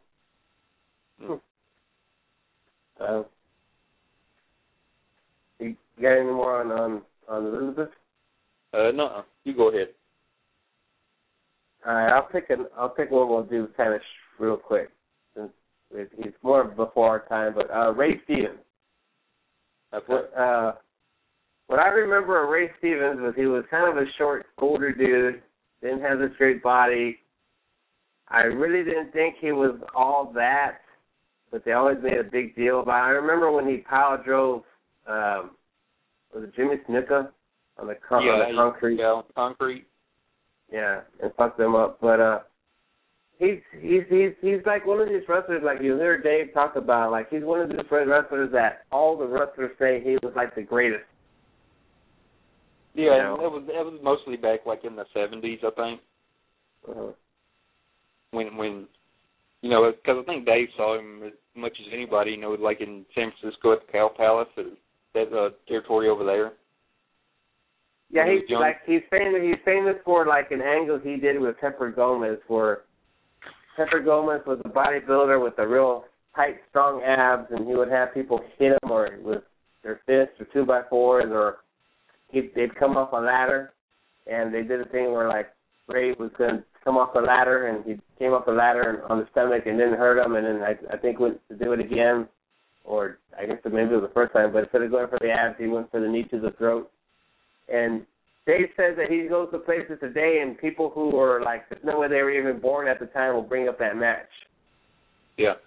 You got any more on Elizabeth? No, you go ahead. All right, I'll pick one we'll do kind of real quick, since it's more before our time. But Ray Stevens. Okay. What I remember of Ray Stevens was he was kind of a short, older dude, didn't have this great body. I really didn't think he was all that, but they always made a big deal about it. I remember when he power drove, was it Jimmy Snuka on the concrete? Yeah, on concrete. Yeah, and fucked them up. But he's like one of these wrestlers, like you hear Dave talk about, like he's one of these wrestlers that all the wrestlers say he was like the greatest. Yeah, you know? it was mostly back like in the 70s, I think. Uh-huh. When you know, because I think Dave saw him as much as anybody, you know, like in San Francisco at the Cow Palace, that territory over there. Yeah, he's famous for like an angle he did with Pepper Gomez, where Pepper Gomez was a bodybuilder with a real tight, strong abs, and he would have people hit him or with their fists or 2x4s, or they'd come off a ladder, and they did a thing where like Ray was going to come off the ladder, and he came off the ladder on the stomach and didn't hurt him, and then I think went to do it again, or I guess maybe it was the first time, but instead of going for the abs, he went for the knee to the throat. And Dave says that he goes to places today, and people who are like, there's no way they were even born at the time will bring up that match. Yeah.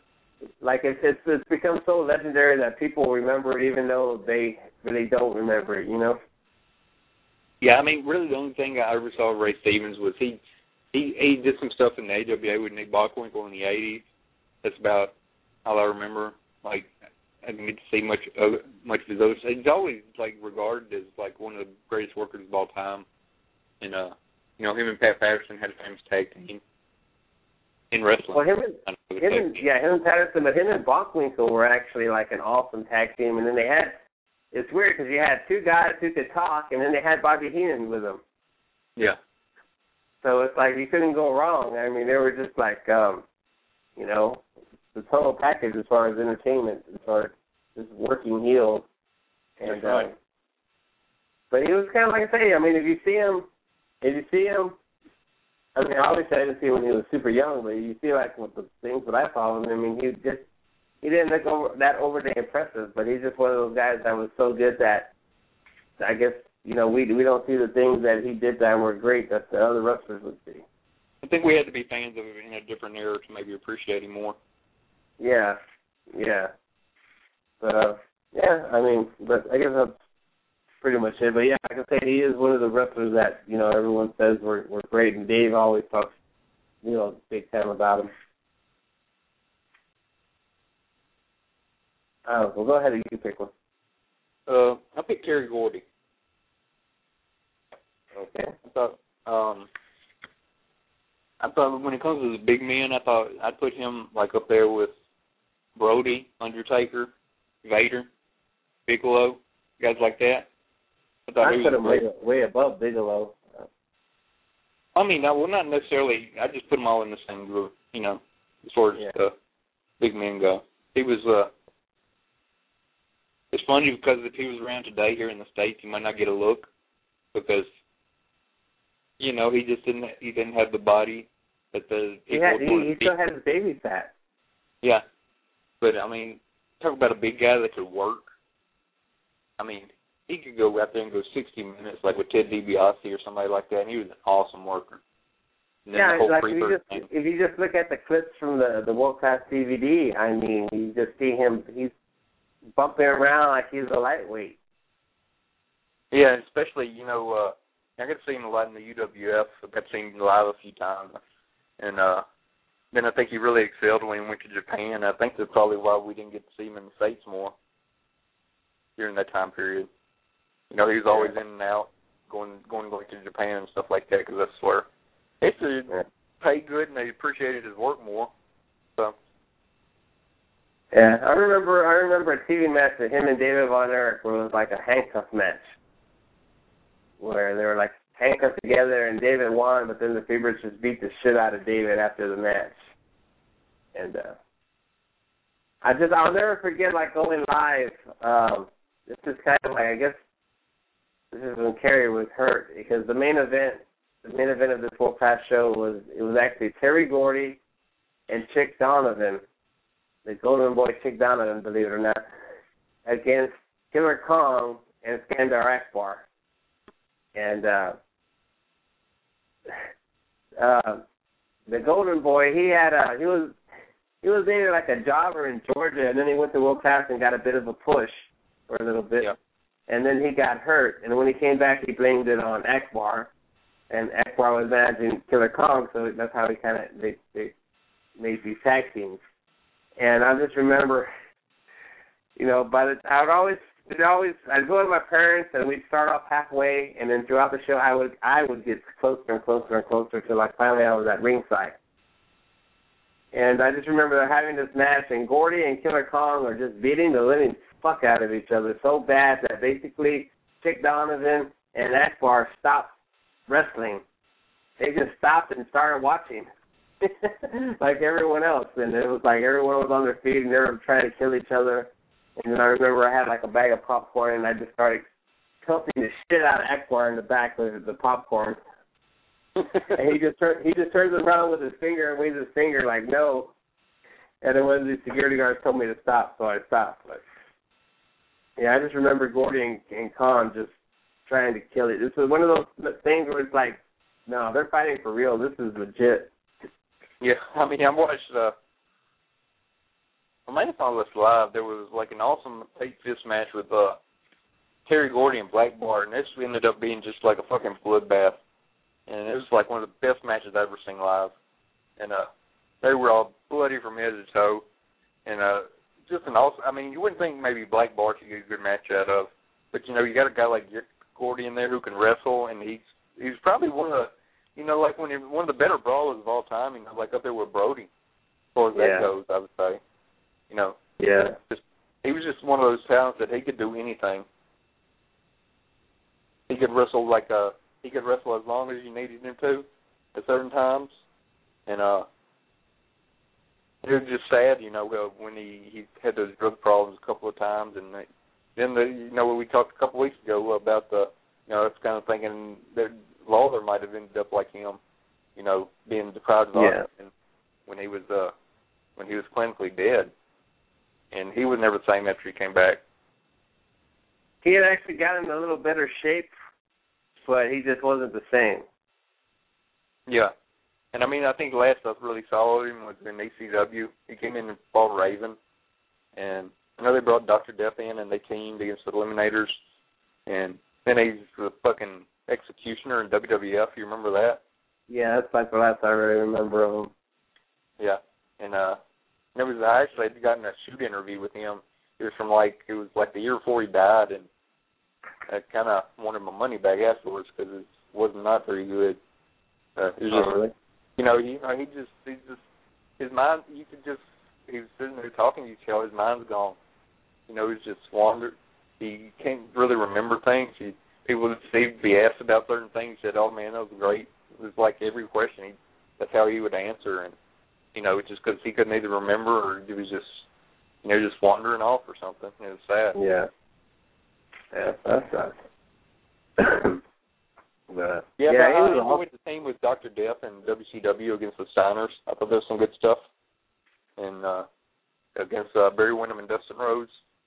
like it's become so legendary that people remember it even though they really don't remember it, you know? Yeah, I mean, really the only thing I ever saw of Ray Stevens was he did some stuff in the AWA with Nick Bockwinkel in the 80s. That's about all I remember. Like, I didn't get to see much of his other stuff. He's always, like, regarded as, like, one of the greatest workers of all time. And, you know, him and Pat Patterson had a famous tag team in wrestling. Well, him and Patterson, but him and Bockwinkel were actually, like, an awesome tag team. And then they had, it's weird because you had two guys who could talk, and then they had Bobby Heenan with them. Yeah. So it's like you couldn't go wrong. I mean, they were just like, you know, the total package as far as entertainment, as far as just working heels. And, that's right. But he was kind of like I say. I mean, if you see him, I mean, obviously I didn't see him when he was super young, but you see like with the things that I followed him. I mean, he didn't look that overly impressive, but he's just one of those guys that was so good that I guess, you know, we don't see the things that he did that were great that the other wrestlers would see. I think we had to be fans of him in a different era to maybe appreciate him more. Yeah. But, yeah, I mean, but I guess that's pretty much it. But, yeah, like I say, he is one of the wrestlers that, you know, everyone says were great, and Dave always talks, you know, big time about him. Oh, well, go ahead and you pick one. I picked Terry Gordy. Okay. I thought when it comes to the big men, I thought I'd put him like up there with Brody, Undertaker, Vader, Bigelow, guys like that. I put him way above Bigelow. I mean, well, not necessarily. I just put them all in the same group, you know, as far as big men go. He was. It's funny because if he was around today here in the States, he might not get a look because, you know, he didn't have the body that the people would want to see. He still had his baby fat. Yeah. But, I mean, talk about a big guy that could work. I mean, he could go out there and go 60 minutes like with Ted DiBiase or somebody like that, and he was an awesome worker. And yeah, like if you just look at the clips from the World Class DVD, I mean, you just see him, he's bumping around like he's a lightweight. Yeah, especially, you know, I got to see him a lot in the UWF. I got to see him live a few times. And then I think he really excelled when he went to Japan. I think that's probably why we didn't get to see him in the States more during that time period. You know, he was always in and out, going to Japan and stuff like that, because that's where it's paid good and they appreciated his work more. So. Yeah, I remember a TV match with him and David Von Erich where it was like a handcuff match, where they were like handcuffed together and David won, but then the Freebirds just beat the shit out of David after the match. And I'll never forget like going live. This is kind of like, I guess this is when Kerry was hurt, because the main event of this World Class show was actually Terry Gordy and Chick Donovan, the Golden Boy Chick Donovan, believe it or not, against Killer Kong and Skandar Akbar. And the Golden Boy, he was maybe like a jobber in Georgia, and then he went to World Class and got a bit of a push for a little bit. Yep. And then he got hurt, and when he came back, he blamed it on Akbar, and Akbar was managing Killer Kong, so that's how they made these tag teams. And I just remember, you know, I'd go to my parents, and we'd start off halfway, and then throughout the show, I would get closer and closer and closer till like finally I was at ringside. And I just remember having this match, and Gordy and Killer Kong are just beating the living fuck out of each other so bad that basically Chick Donovan and Akbar stopped wrestling. They just stopped and started watching. Like everyone else, and it was like everyone was on their feet and they were trying to kill each other. And then I remember I had like a bag of popcorn, and I just started pelting the shit out of Akbar in the back with the popcorn. And he just turns around with his finger and waves his finger like no. And then one of the security guards told me to stop, so I stopped. But yeah, I just remember Gordy and Khan just trying to kill it. This was one of those things where it's like, no, they're fighting for real. This is legit. Yeah, I mean, I watched I may have found this live. There was like an awesome 8-fist match with Terry Gordy and Black Bart, and this ended up being just like a fucking bloodbath. And it was like one of the best matches I've ever seen live. And they were all bloody from head to toe. And just an awesome, I mean, you wouldn't think maybe Black Bart could get a good match out of, but you know, you got a guy like Gordy in there who can wrestle, and he's probably one of the, you know, like one of the better brawlers of all time, you know, like up there with Brody, as far as that goes, I would say. You know, he was just one of those talents that he could do anything. He could wrestle he could wrestle as long as you needed him to at certain times, and it was just sad, you know, when he had those drug problems a couple of times, and then you know, when we talked a couple of weeks ago about you know, it's kind of thinking that Lawler might have ended up like him, you know, being deprived of oxygen when he was clinically dead, and he was never the same after he came back. He had actually gotten in a little better shape, but he just wasn't the same. Yeah. And, I mean, I think the last I really saw him was in ECW. He came in and fought Raven. And I know they brought Dr. Death in, and they teamed against the Eliminators. And then he's the fucking Executioner in WWF. You remember that? Yeah, that's like the last I really remember of him. Yeah. And I actually had gotten a shoot interview with him. It was like the year before he died, and I kind of wanted my money back afterwards because it was not very good. Really? You know, he just his mind. He was sitting there talking to you, tell his mind's gone. You know, he's just wandered. He can't really remember things. People would be asked about certain things. He said, "Oh man, that was great." It was like every question, that's how he would answer, and you know, it's just because he couldn't either remember or he was just, you know, just wandering off or something. It was sad. Yeah. Yeah, that sucks. He was with the team with Dr. Death and WCW against the Steiners. I thought there was some good stuff. And against Barry Windham and Dustin Rhodes.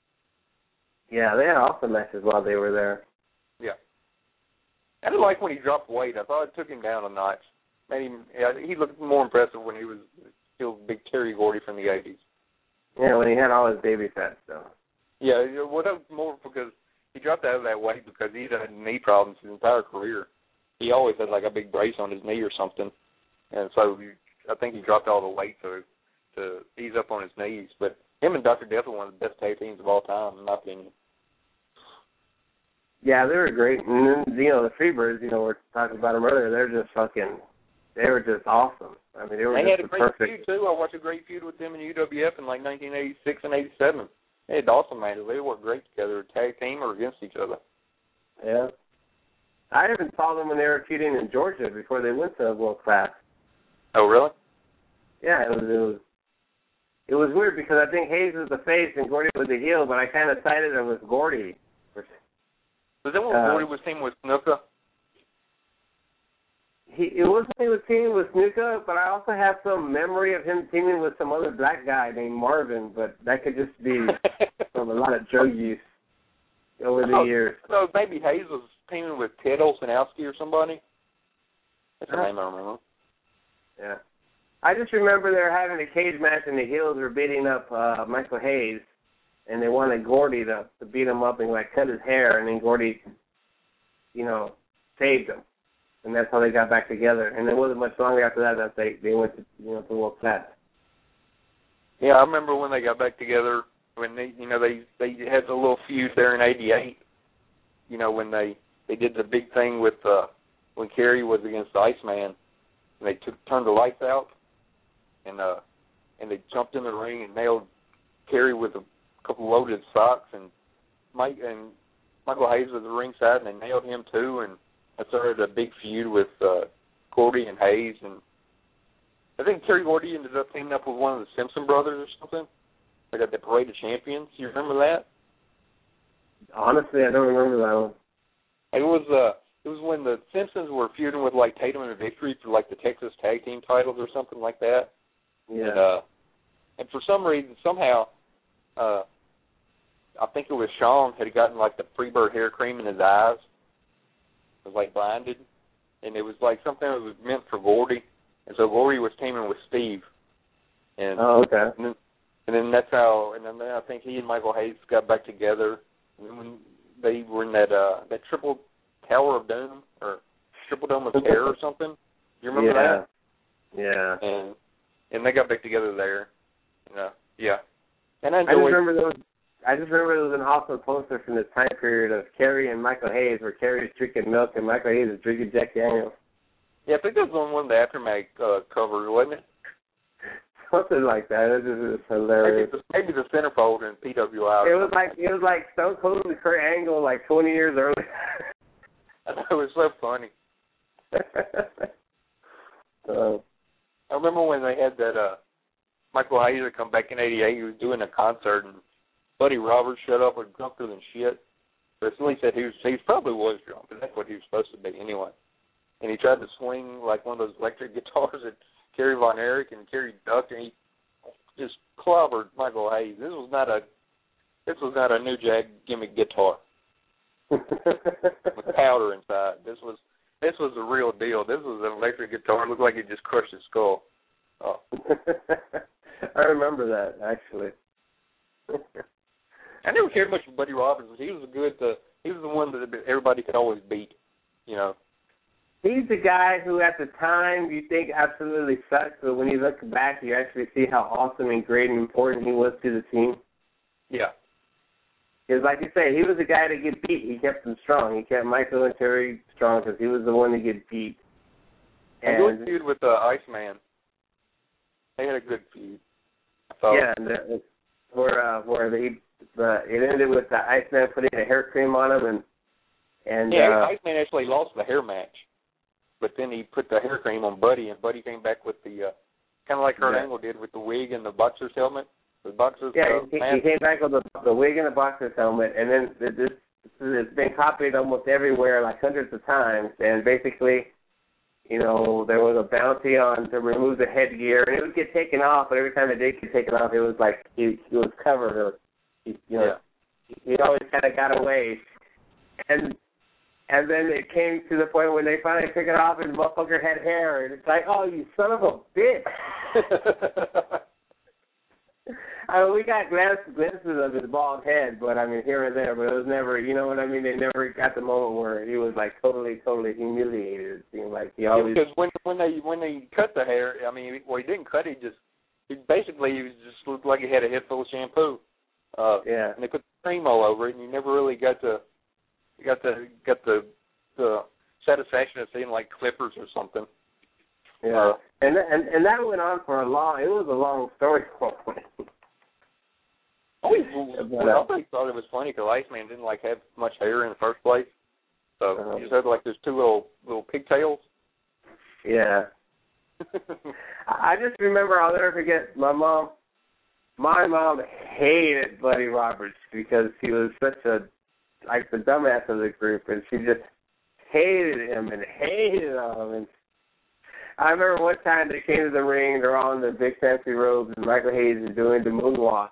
Yeah, they had awesome matches while they were there. Yeah. I didn't like when he dropped weight. I thought it took him down a notch. He looked more impressive when he was still big Terry Gordy from the 80s. Yeah, when he had all his baby fat stuff. Yeah, well, that was more because he dropped out of that weight because he'd had knee problems his entire career. He always had like a big brace on his knee or something, and so I think he dropped all the weight to ease up on his knees. But him and Dr. Death were one of the best tag teams of all time, in my opinion. Yeah, they were great. And then, you know, the Freebirds, you know, we were talking about them earlier, they were just awesome. I mean, they had a just great perfect. feud, too. I watched a great feud with them in UWF in like 1986 and 87. They had awesome matches. They worked great together, tag team or against each other. Yeah. I even saw them when they were feuding in Georgia before they went to World Class. Oh, really? Yeah, it was weird because I think Hayes was the face and Gordy was the heel, but I kind of sided him with Gordy. Was that when Gordy was teaming with Snuka? It wasn't he was teaming with Snuka, but I also have some memory of him teaming with some other black guy named Marvin, but that could just be from a lot of drug use over the years. So maybe Hayes was teaming with Ted Olsenowski or somebody? That's the name I remember. Yeah. I just remember they were having a cage match and the heels were beating up Michael Hayes, and they wanted Gordy to beat him up and like cut his hair, and then Gordy, you know, saved him. And that's how they got back together. And it wasn't much longer after that they went to, you know, to World Class. Yeah, I remember when they got back together, when they had a little feud there in '88. You know, when they did the big thing with when Kerry was against the Iceman, and they turned the lights out, and they jumped in the ring and nailed Kerry with a couple loaded socks, and Michael Hayes was at the ringside, and they nailed him too, and that started a big feud with Gordy and Hayes, and I think Terry Gordy ended up teaming up with one of the Simpson brothers or something. They got the Parade of Champions. You remember that? Honestly, I don't remember that one. It was when the Simpsons were feuding with like Tatum and Victory for like the Texas Tag Team titles or something like that. Yeah. And for some reason, somehow, I think it was Sean had gotten like the Freebird hair cream in his eyes. Was like blinded, and it was like something that was meant for Gordy, and so Gordy was teaming with Steve. And oh, okay. And then that's how. And then I think he and Michael Hayes got back together. And then when they were in that triple Tower of Doom or Triple Dome of Terror or something. You remember that? Yeah. And they got back together there. Yeah. And I just remember there was an awesome poster from this time period of Kerry and Michael Hayes, where Kerry's drinking milk and Michael Hayes is drinking Jack Daniels. Yeah, I think that was on one of the Aftermath covers, wasn't it? Something like that. It was hilarious. Maybe the centerfold in PWI. It was like Stone Cold and Kurt Angle like 20 years earlier. I know, it was so funny. I remember when they had that Michael Hayes had come back in '88. He was doing a concert, and Buddy Roberts showed up with drunker than shit. But he said he probably was drunk, but that's what he was supposed to be anyway. And he tried to swing like one of those electric guitars at Kerry Von Erich, and Kerry ducked, and he just clobbered Michael Hayes. This was not a New Jack gimmick guitar with powder inside. This was the real deal. This was an electric guitar. It looked like it just crushed his skull. Oh. I remember that, actually. I never cared much for Buddy Roberts. He was the one that everybody could always beat, you know. He's the guy who, at the time, you think absolutely sucks, but when you look back, you actually see how awesome and great and important he was to the team. Yeah. Because, like you say, he was the guy to get beat. He kept them strong. He kept Michael and Terry strong because he was the one to get beat. And good feud with Iceman. They had a good feud. Yeah, where it ended with the Iceman putting a hair cream on him, and Iceman actually lost the hair match, but then he put the hair cream on Buddy, and Buddy came back with the kind of like Kurt Angle did with the wig and the boxer's helmet. He came back with the wig and the boxer's helmet, and then this has been copied almost everywhere, like hundreds of times, and basically, you know, there was a bounty on to remove the headgear, and it would get taken off, but every time it did get taken off, it was like he was covered, or he always kind of got away, and then it came to the point when they finally took it off, and the motherfucker had hair, and it's like, oh, you son of a bitch. I mean, we got glimpses of his bald head, but I mean, here and there, but it was never, you know what I mean? They never got the moment where he was like totally humiliated. It seemed like he always. Because when they cut the hair, I mean, well, he didn't cut it. He just looked like he had a head full of shampoo. And they put the cream all over it, and you never really got the satisfaction of seeing like clippers or something. Yeah, and that went on for it was a long story for him. I thought it was funny because Iceman didn't like have much hair in the first place, so he just had like those two little pigtails. Yeah. I just remember, I'll never forget, my mom hated Buddy Roberts because he was such the dumbass of the group, and she just hated him. And I remember one time they came to the ring, they're all in the big fancy robes, and Michael Hayes is doing the moonwalk.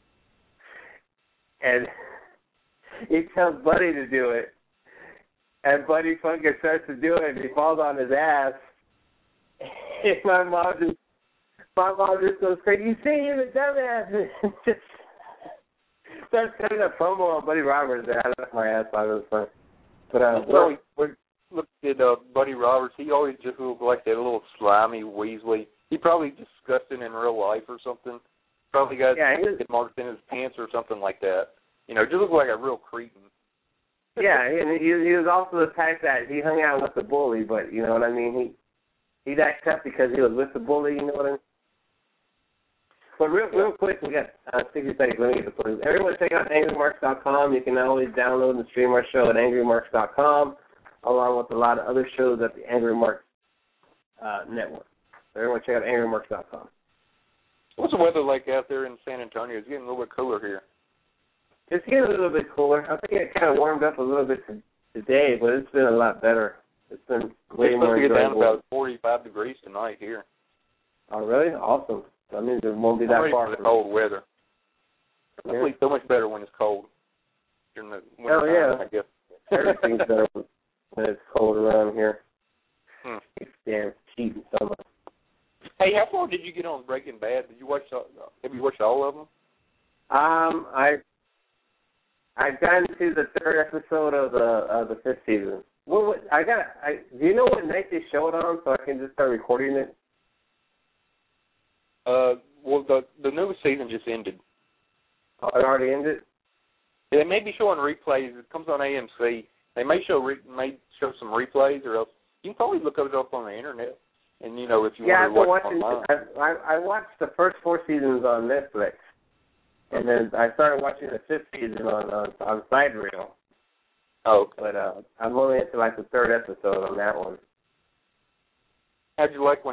And he tells Buddy to do it. And Buddy fucking starts to do it, and he falls on his ass. And my mom just goes crazy. You see, he's a dumbass. And just starts cutting a promo on Buddy Roberts. I left my ass on. It was fun. But look at Buddy Roberts. He always just looked like that little slimy Weasley. He probably disgusting in real life or something. Probably got marks in his pants or something like that. You know, just looked like a real cretin. Yeah, and he was also the type that he hung out with the bully, but you know what I mean? He got cut because he was with the bully, you know what I mean? But real quick, we got 60 seconds. Let me get the plugs. Everyone check out angrymarks.com. You can always download and stream our show at angrymarks.com, along with a lot of other shows at the Angry Marks network. So everyone check out angrymarks.com. What's the weather like out there in San Antonio? It's getting a little bit cooler here. It's getting a little bit cooler. I think it kind of warmed up a little bit today, but it's been a lot better. It's been way more enjoyable. It's supposed to get down about 45 degrees tonight here. Oh, really? Awesome. That means it won't be that far from the cold weather. I sleep so much better when it's cold. During the winter time, I guess. Everything's better when it's cold around here. It's damn cheap in summer. Hey, how far did you get on Breaking Bad? Have you watched all of them? I've gotten to the third episode of the fifth season. Do you know what night they show it on so I can just start recording it? Well, the newest season just ended. Oh, it already ended? They may be showing replays. It comes on AMC. They may show some replays, or else you can probably look it up on the internet. And if you want to watch it online. I watched the first 4 seasons on Netflix, and then I started watching the 5th season on Sidereel. Oh, okay. But I'm only into like the 3rd episode on that one. How'd you like when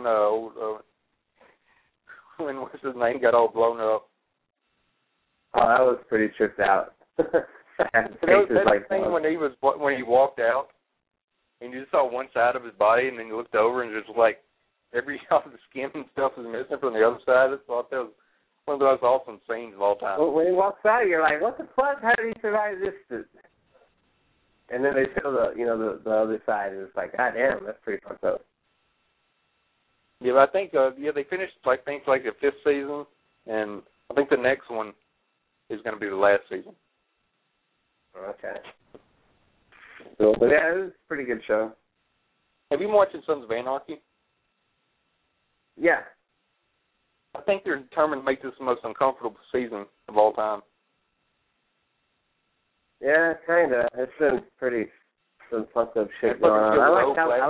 what's his name got all blown up? Oh, that was pretty tripped out. That thing when he walked out, and you just saw one side of his body, and then you looked over, and just like all the skin and stuff was missing from the other side. I thought that was one of those awesome scenes of all time. Well, when he walks out, you're like, what the fuck? How did he survive this? And then they show the other side, and it's like, god damn, that's pretty fucked up. Yeah, but I think they finished like the 5th season, and I think the next one is going to be the last season. Okay. So, but yeah, it was a pretty good show. Have you been watching Sons of Anarchy? Yeah. I think they're determined to make this the most uncomfortable season of all time. Yeah, kind of. It's been some fucked up shit going on. I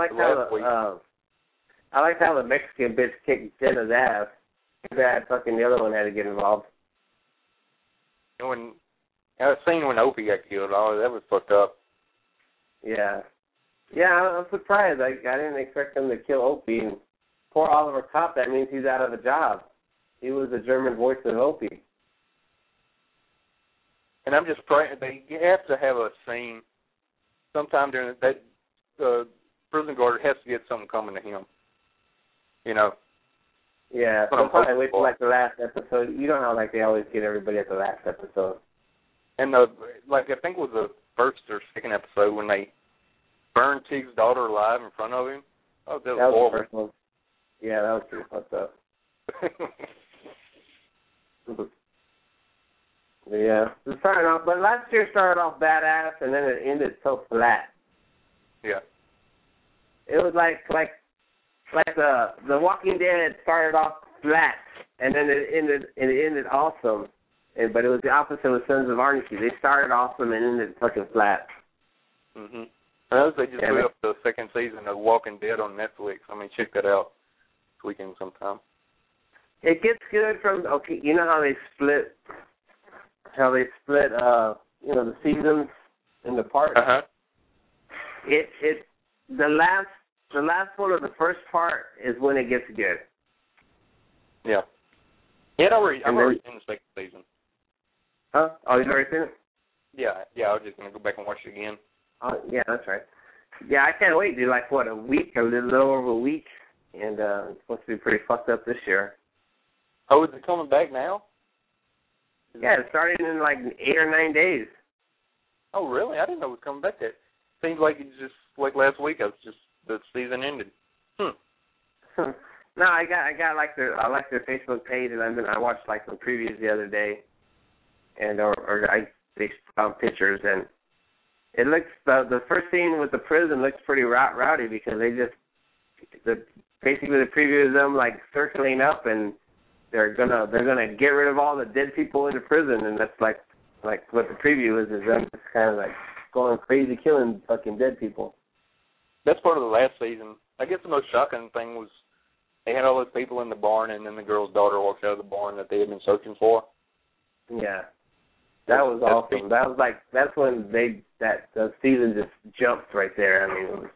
like how the Mexican bitch kicked Jenna's ass. Too bad fucking the other one had to get involved. When I was seeing when Opie got killed, that was fucked up. Yeah. Yeah, I'm surprised. I didn't expect them to kill Opie. And poor Oliver Kopp, that means he's out of a job. He was the German voice of Opie. And I'm just praying they have to have a scene sometime during that. The prison guard has to get something coming to him. Yeah, they'll probably wait till like the last episode. You know how like they always get everybody at the last episode. And I think it was the first or second episode when they burned Tig's daughter alive in front of him. Oh, that was horrible. The first one. Yeah, that was pretty fucked up. Yeah, it started off, but last year started off badass, and then it ended so flat. Yeah. It was like the Walking Dead started off flat, and then it ended awesome. But it was the opposite with Sons of Anarchy. They started awesome and ended fucking flat. Mhm. They just put up the second season of Walking Dead on Netflix. I mean, check that out this weekend sometime. It gets good from you know how they split the seasons into parts. Uh-huh. The last one of the first part is when it gets good. Yeah. Yeah, I've already seen the second season. Huh? Oh, you've already seen it? Yeah, I was just going to go back and watch it again. Yeah, that's right. Yeah, I can't wait. Do a week, a little over a week, and it's supposed to be pretty fucked up this year. Oh, is it coming back now? Yeah, it's starting in like 8 or 9 days. Oh, really? I didn't know it was coming back yet. Seems like it's just like last week. The season ended. No, I like their Facebook page, and I watched like some previews the other day, and they found pictures, and it looks the first scene with the prison looks pretty rowdy because basically the preview is them like circling up, and they're gonna get rid of all the dead people in the prison, and that's like what the preview is them just kind of like going crazy killing fucking dead people. That's part of the last season. I guess the most shocking thing was they had all those people in the barn, and then the girl's daughter walks out of the barn that they had been searching for. Yeah, that was awesome. That's when the season just jumped right there. I mean,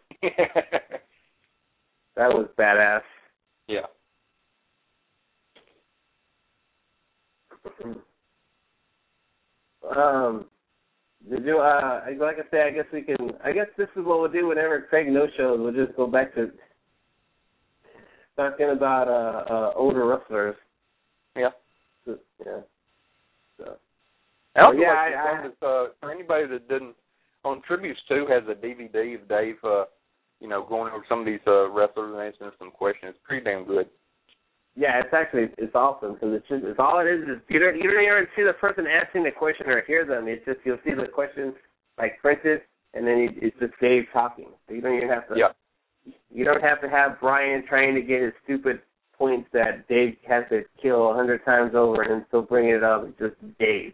that was badass. Yeah. Did you like I say, I guess this is what we'll do whenever Craig no shows. We'll just go back to talking about older wrestlers. Yeah. Yeah. So. For anybody that didn't, on Tributes 2 has a DVD of Dave, going over some of these wrestlers and answering some questions. It's pretty damn good. Yeah, it's awesome because it's all it is you don't even see the person asking the question or hear them. It's just you'll see the questions like printed, and then it's just Dave talking. So you don't even have to. Yeah. You don't have to have Brian trying to get his stupid points that Dave has to kill 100 times over and still bring it up. It's just Dave.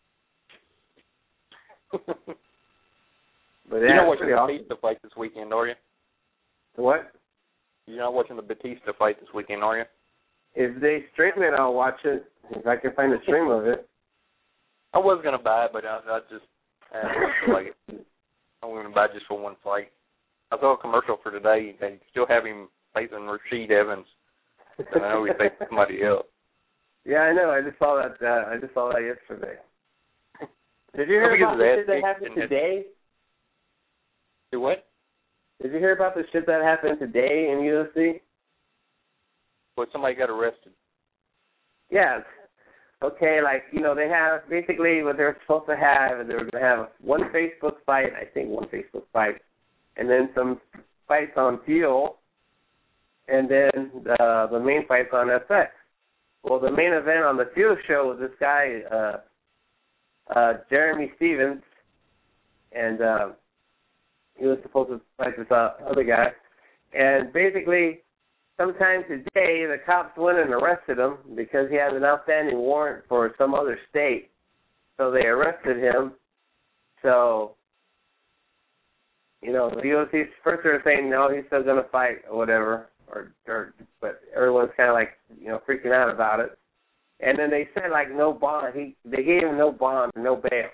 But you're not watching the Batista fight this weekend, are you? The what? You're not watching the Batista fight this weekend, are you? If they stream it, I'll watch it. If I can find a stream of it. I was going to buy it, but I just don't feel like it. I'm going to buy it just for one fight. I saw a commercial for today. They still have him facing Rashid Evans. And I know he's facing somebody else. Yeah, I know. I just saw that yesterday. Did you hear about the shit that happened today? Do what? Did you hear about the shit that happened today in UFC? Well, somebody got arrested. Yeah. Okay, they have basically what they're supposed to have. They were going to have one Facebook fight, and then some fights on Fuel, and then the main fights on FX. Well, the main event on the Fuel show was this guy, Jeremy Stevens, and he was supposed to fight this other guy. And basically, sometime today, the cops went and arrested him because he had an outstanding warrant for some other state. So they arrested him. So, the UFC first they were saying, no, he's still going to fight or whatever. But everyone's kind of freaking out about it. And then they said, no bond. They gave him no bond, no bail.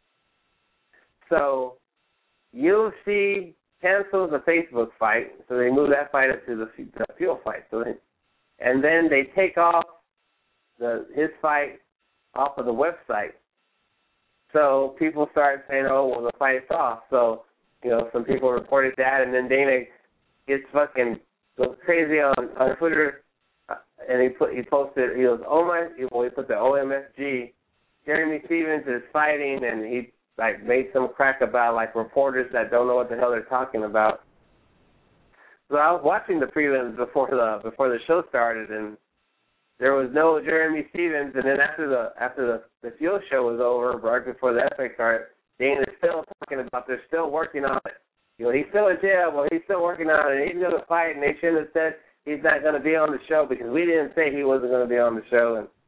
So UFC cancels the Facebook fight, so they move that fight up to the Fuel fight. And then they take off his fight off of the website. So people start saying, oh, well, the fight's off. So, some people reported that, and then Dana gets goes crazy on Twitter, and he posted, he put the OMFG, Jeremy Stevens is fighting, and he made some crack about reporters that don't know what the hell they're talking about. So I was watching the prelims before the show started, and there was no Jeremy Stevens. And then after the Fuel show was over, right before the FX card, Dana's still talking about they're still working on it. He's still in jail. Well, he's still working on it. He's going to fight, and they shouldn't have said he's not going to be on the show because we didn't say he wasn't going to be on the show. And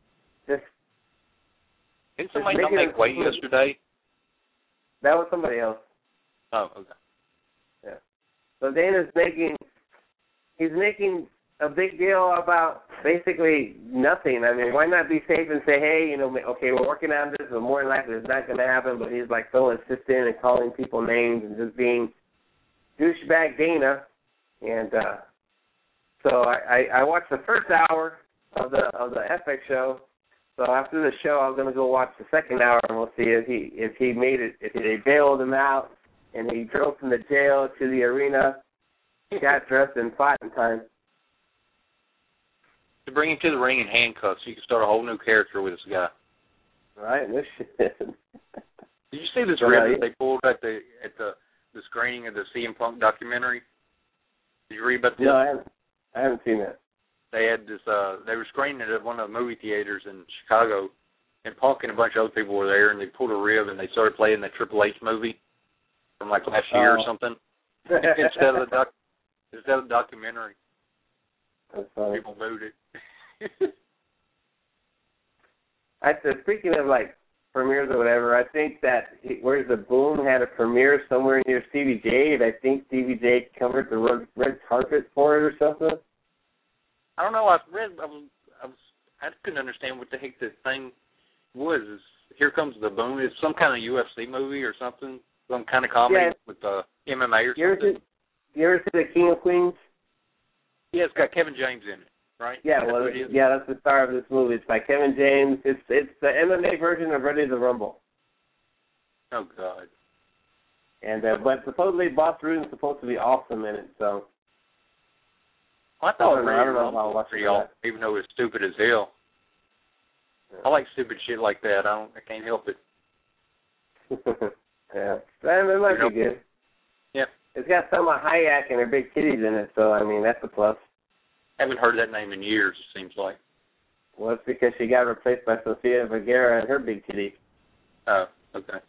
didn't somebody not make weight yesterday? That was somebody else. Oh, okay. Yeah. So Dana's making a big deal about basically nothing. I mean, why not be safe and say, hey, okay, we're working on this, but more than likely it's not going to happen. But he's so insistent and calling people names and just being douchebag Dana. And so I watched the first hour of the FX show. So after the show, I'm going to go watch the second hour, and we'll see if he made it, if they bailed him out, and he drove from the jail to the arena, got dressed and fought in time. To bring him to the ring in handcuffs, you can start a whole new character with this guy. Right, no shit. Did you see this rib that they pulled at the screening of the CM Punk documentary? Did you read about this? No, I haven't seen that. They had this. They were screening it at one of the movie theaters in Chicago, and Punk and a bunch of other people were there, and they pulled a rib and they started playing that Triple H movie from last year or something instead of the documentary. That's funny. People booed it. Speaking of premieres or whatever, I think that Where's the Boom had a premiere somewhere near CBJ, and I think CBJ covered the red carpet for it or something. I don't know. I couldn't understand what the heck this thing was. Here Comes the Boom. It's some kind of UFC movie or something. Some kind of comedy with MMA or something. You ever see The King of Queens? Yeah, it's got Kevin James in it, right? Yeah, that's the star of this movie. It's by Kevin James. It's the MMA version of Ready to Rumble. Oh God. And but supposedly Boss Ruden's supposed to be awesome in it. So. I thought I don't know how much even though it's stupid as hell. Yeah. I like stupid shit like that. I can't help it. Yeah, it might be good. Yeah, it's got Selma Hayek and her big titties in it, so I mean that's a plus. Haven't heard that name in years, it seems like. Well, it's because she got replaced by Sofia Vergara and her big titty. Oh, okay.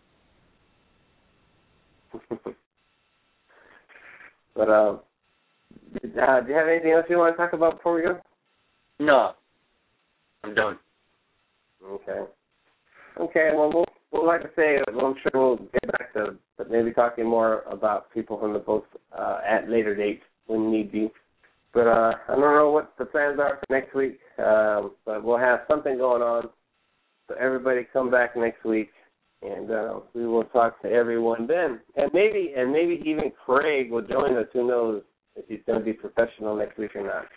But, do you have anything else you want to talk about before we go? No. I'm done. Okay. Okay, well, we'll like I say, I'm sure we'll get back to maybe talking more about people from the post at later dates when need be. But I don't know what the plans are for next week, but we'll have something going on. So everybody come back next week, and we will talk to everyone then. And maybe even Craig will join us. Who knows if he's going to be professional next week or not.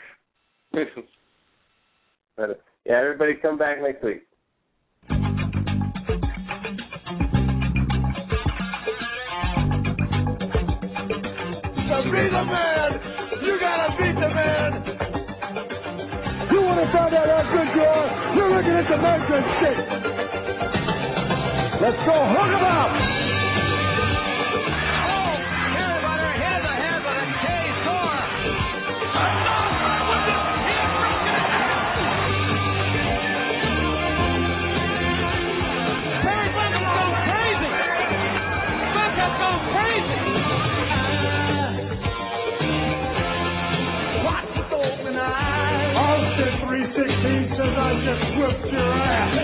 But, yeah, everybody come back next week. To be the man, you gotta beat the man. You want to find out how good you are? You're looking at the measuring stick. Let's go, hook him up. Oh, everybody, here's a head with a K-4. Barry Bucket's going crazy. Bucket's going crazy. Austin 316 says I just whipped your ass.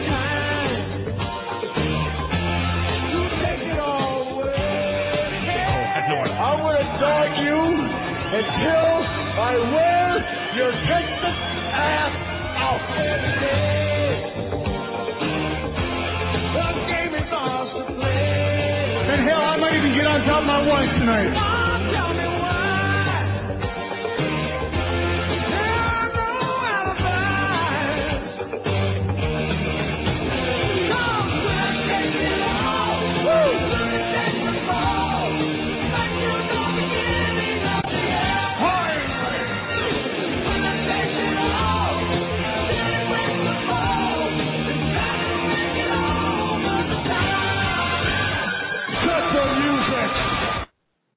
You take it all away. I'm going to dog you until I wear your Texas ass out. The game is off to play. And hell, I might even get on top of my wife tonight.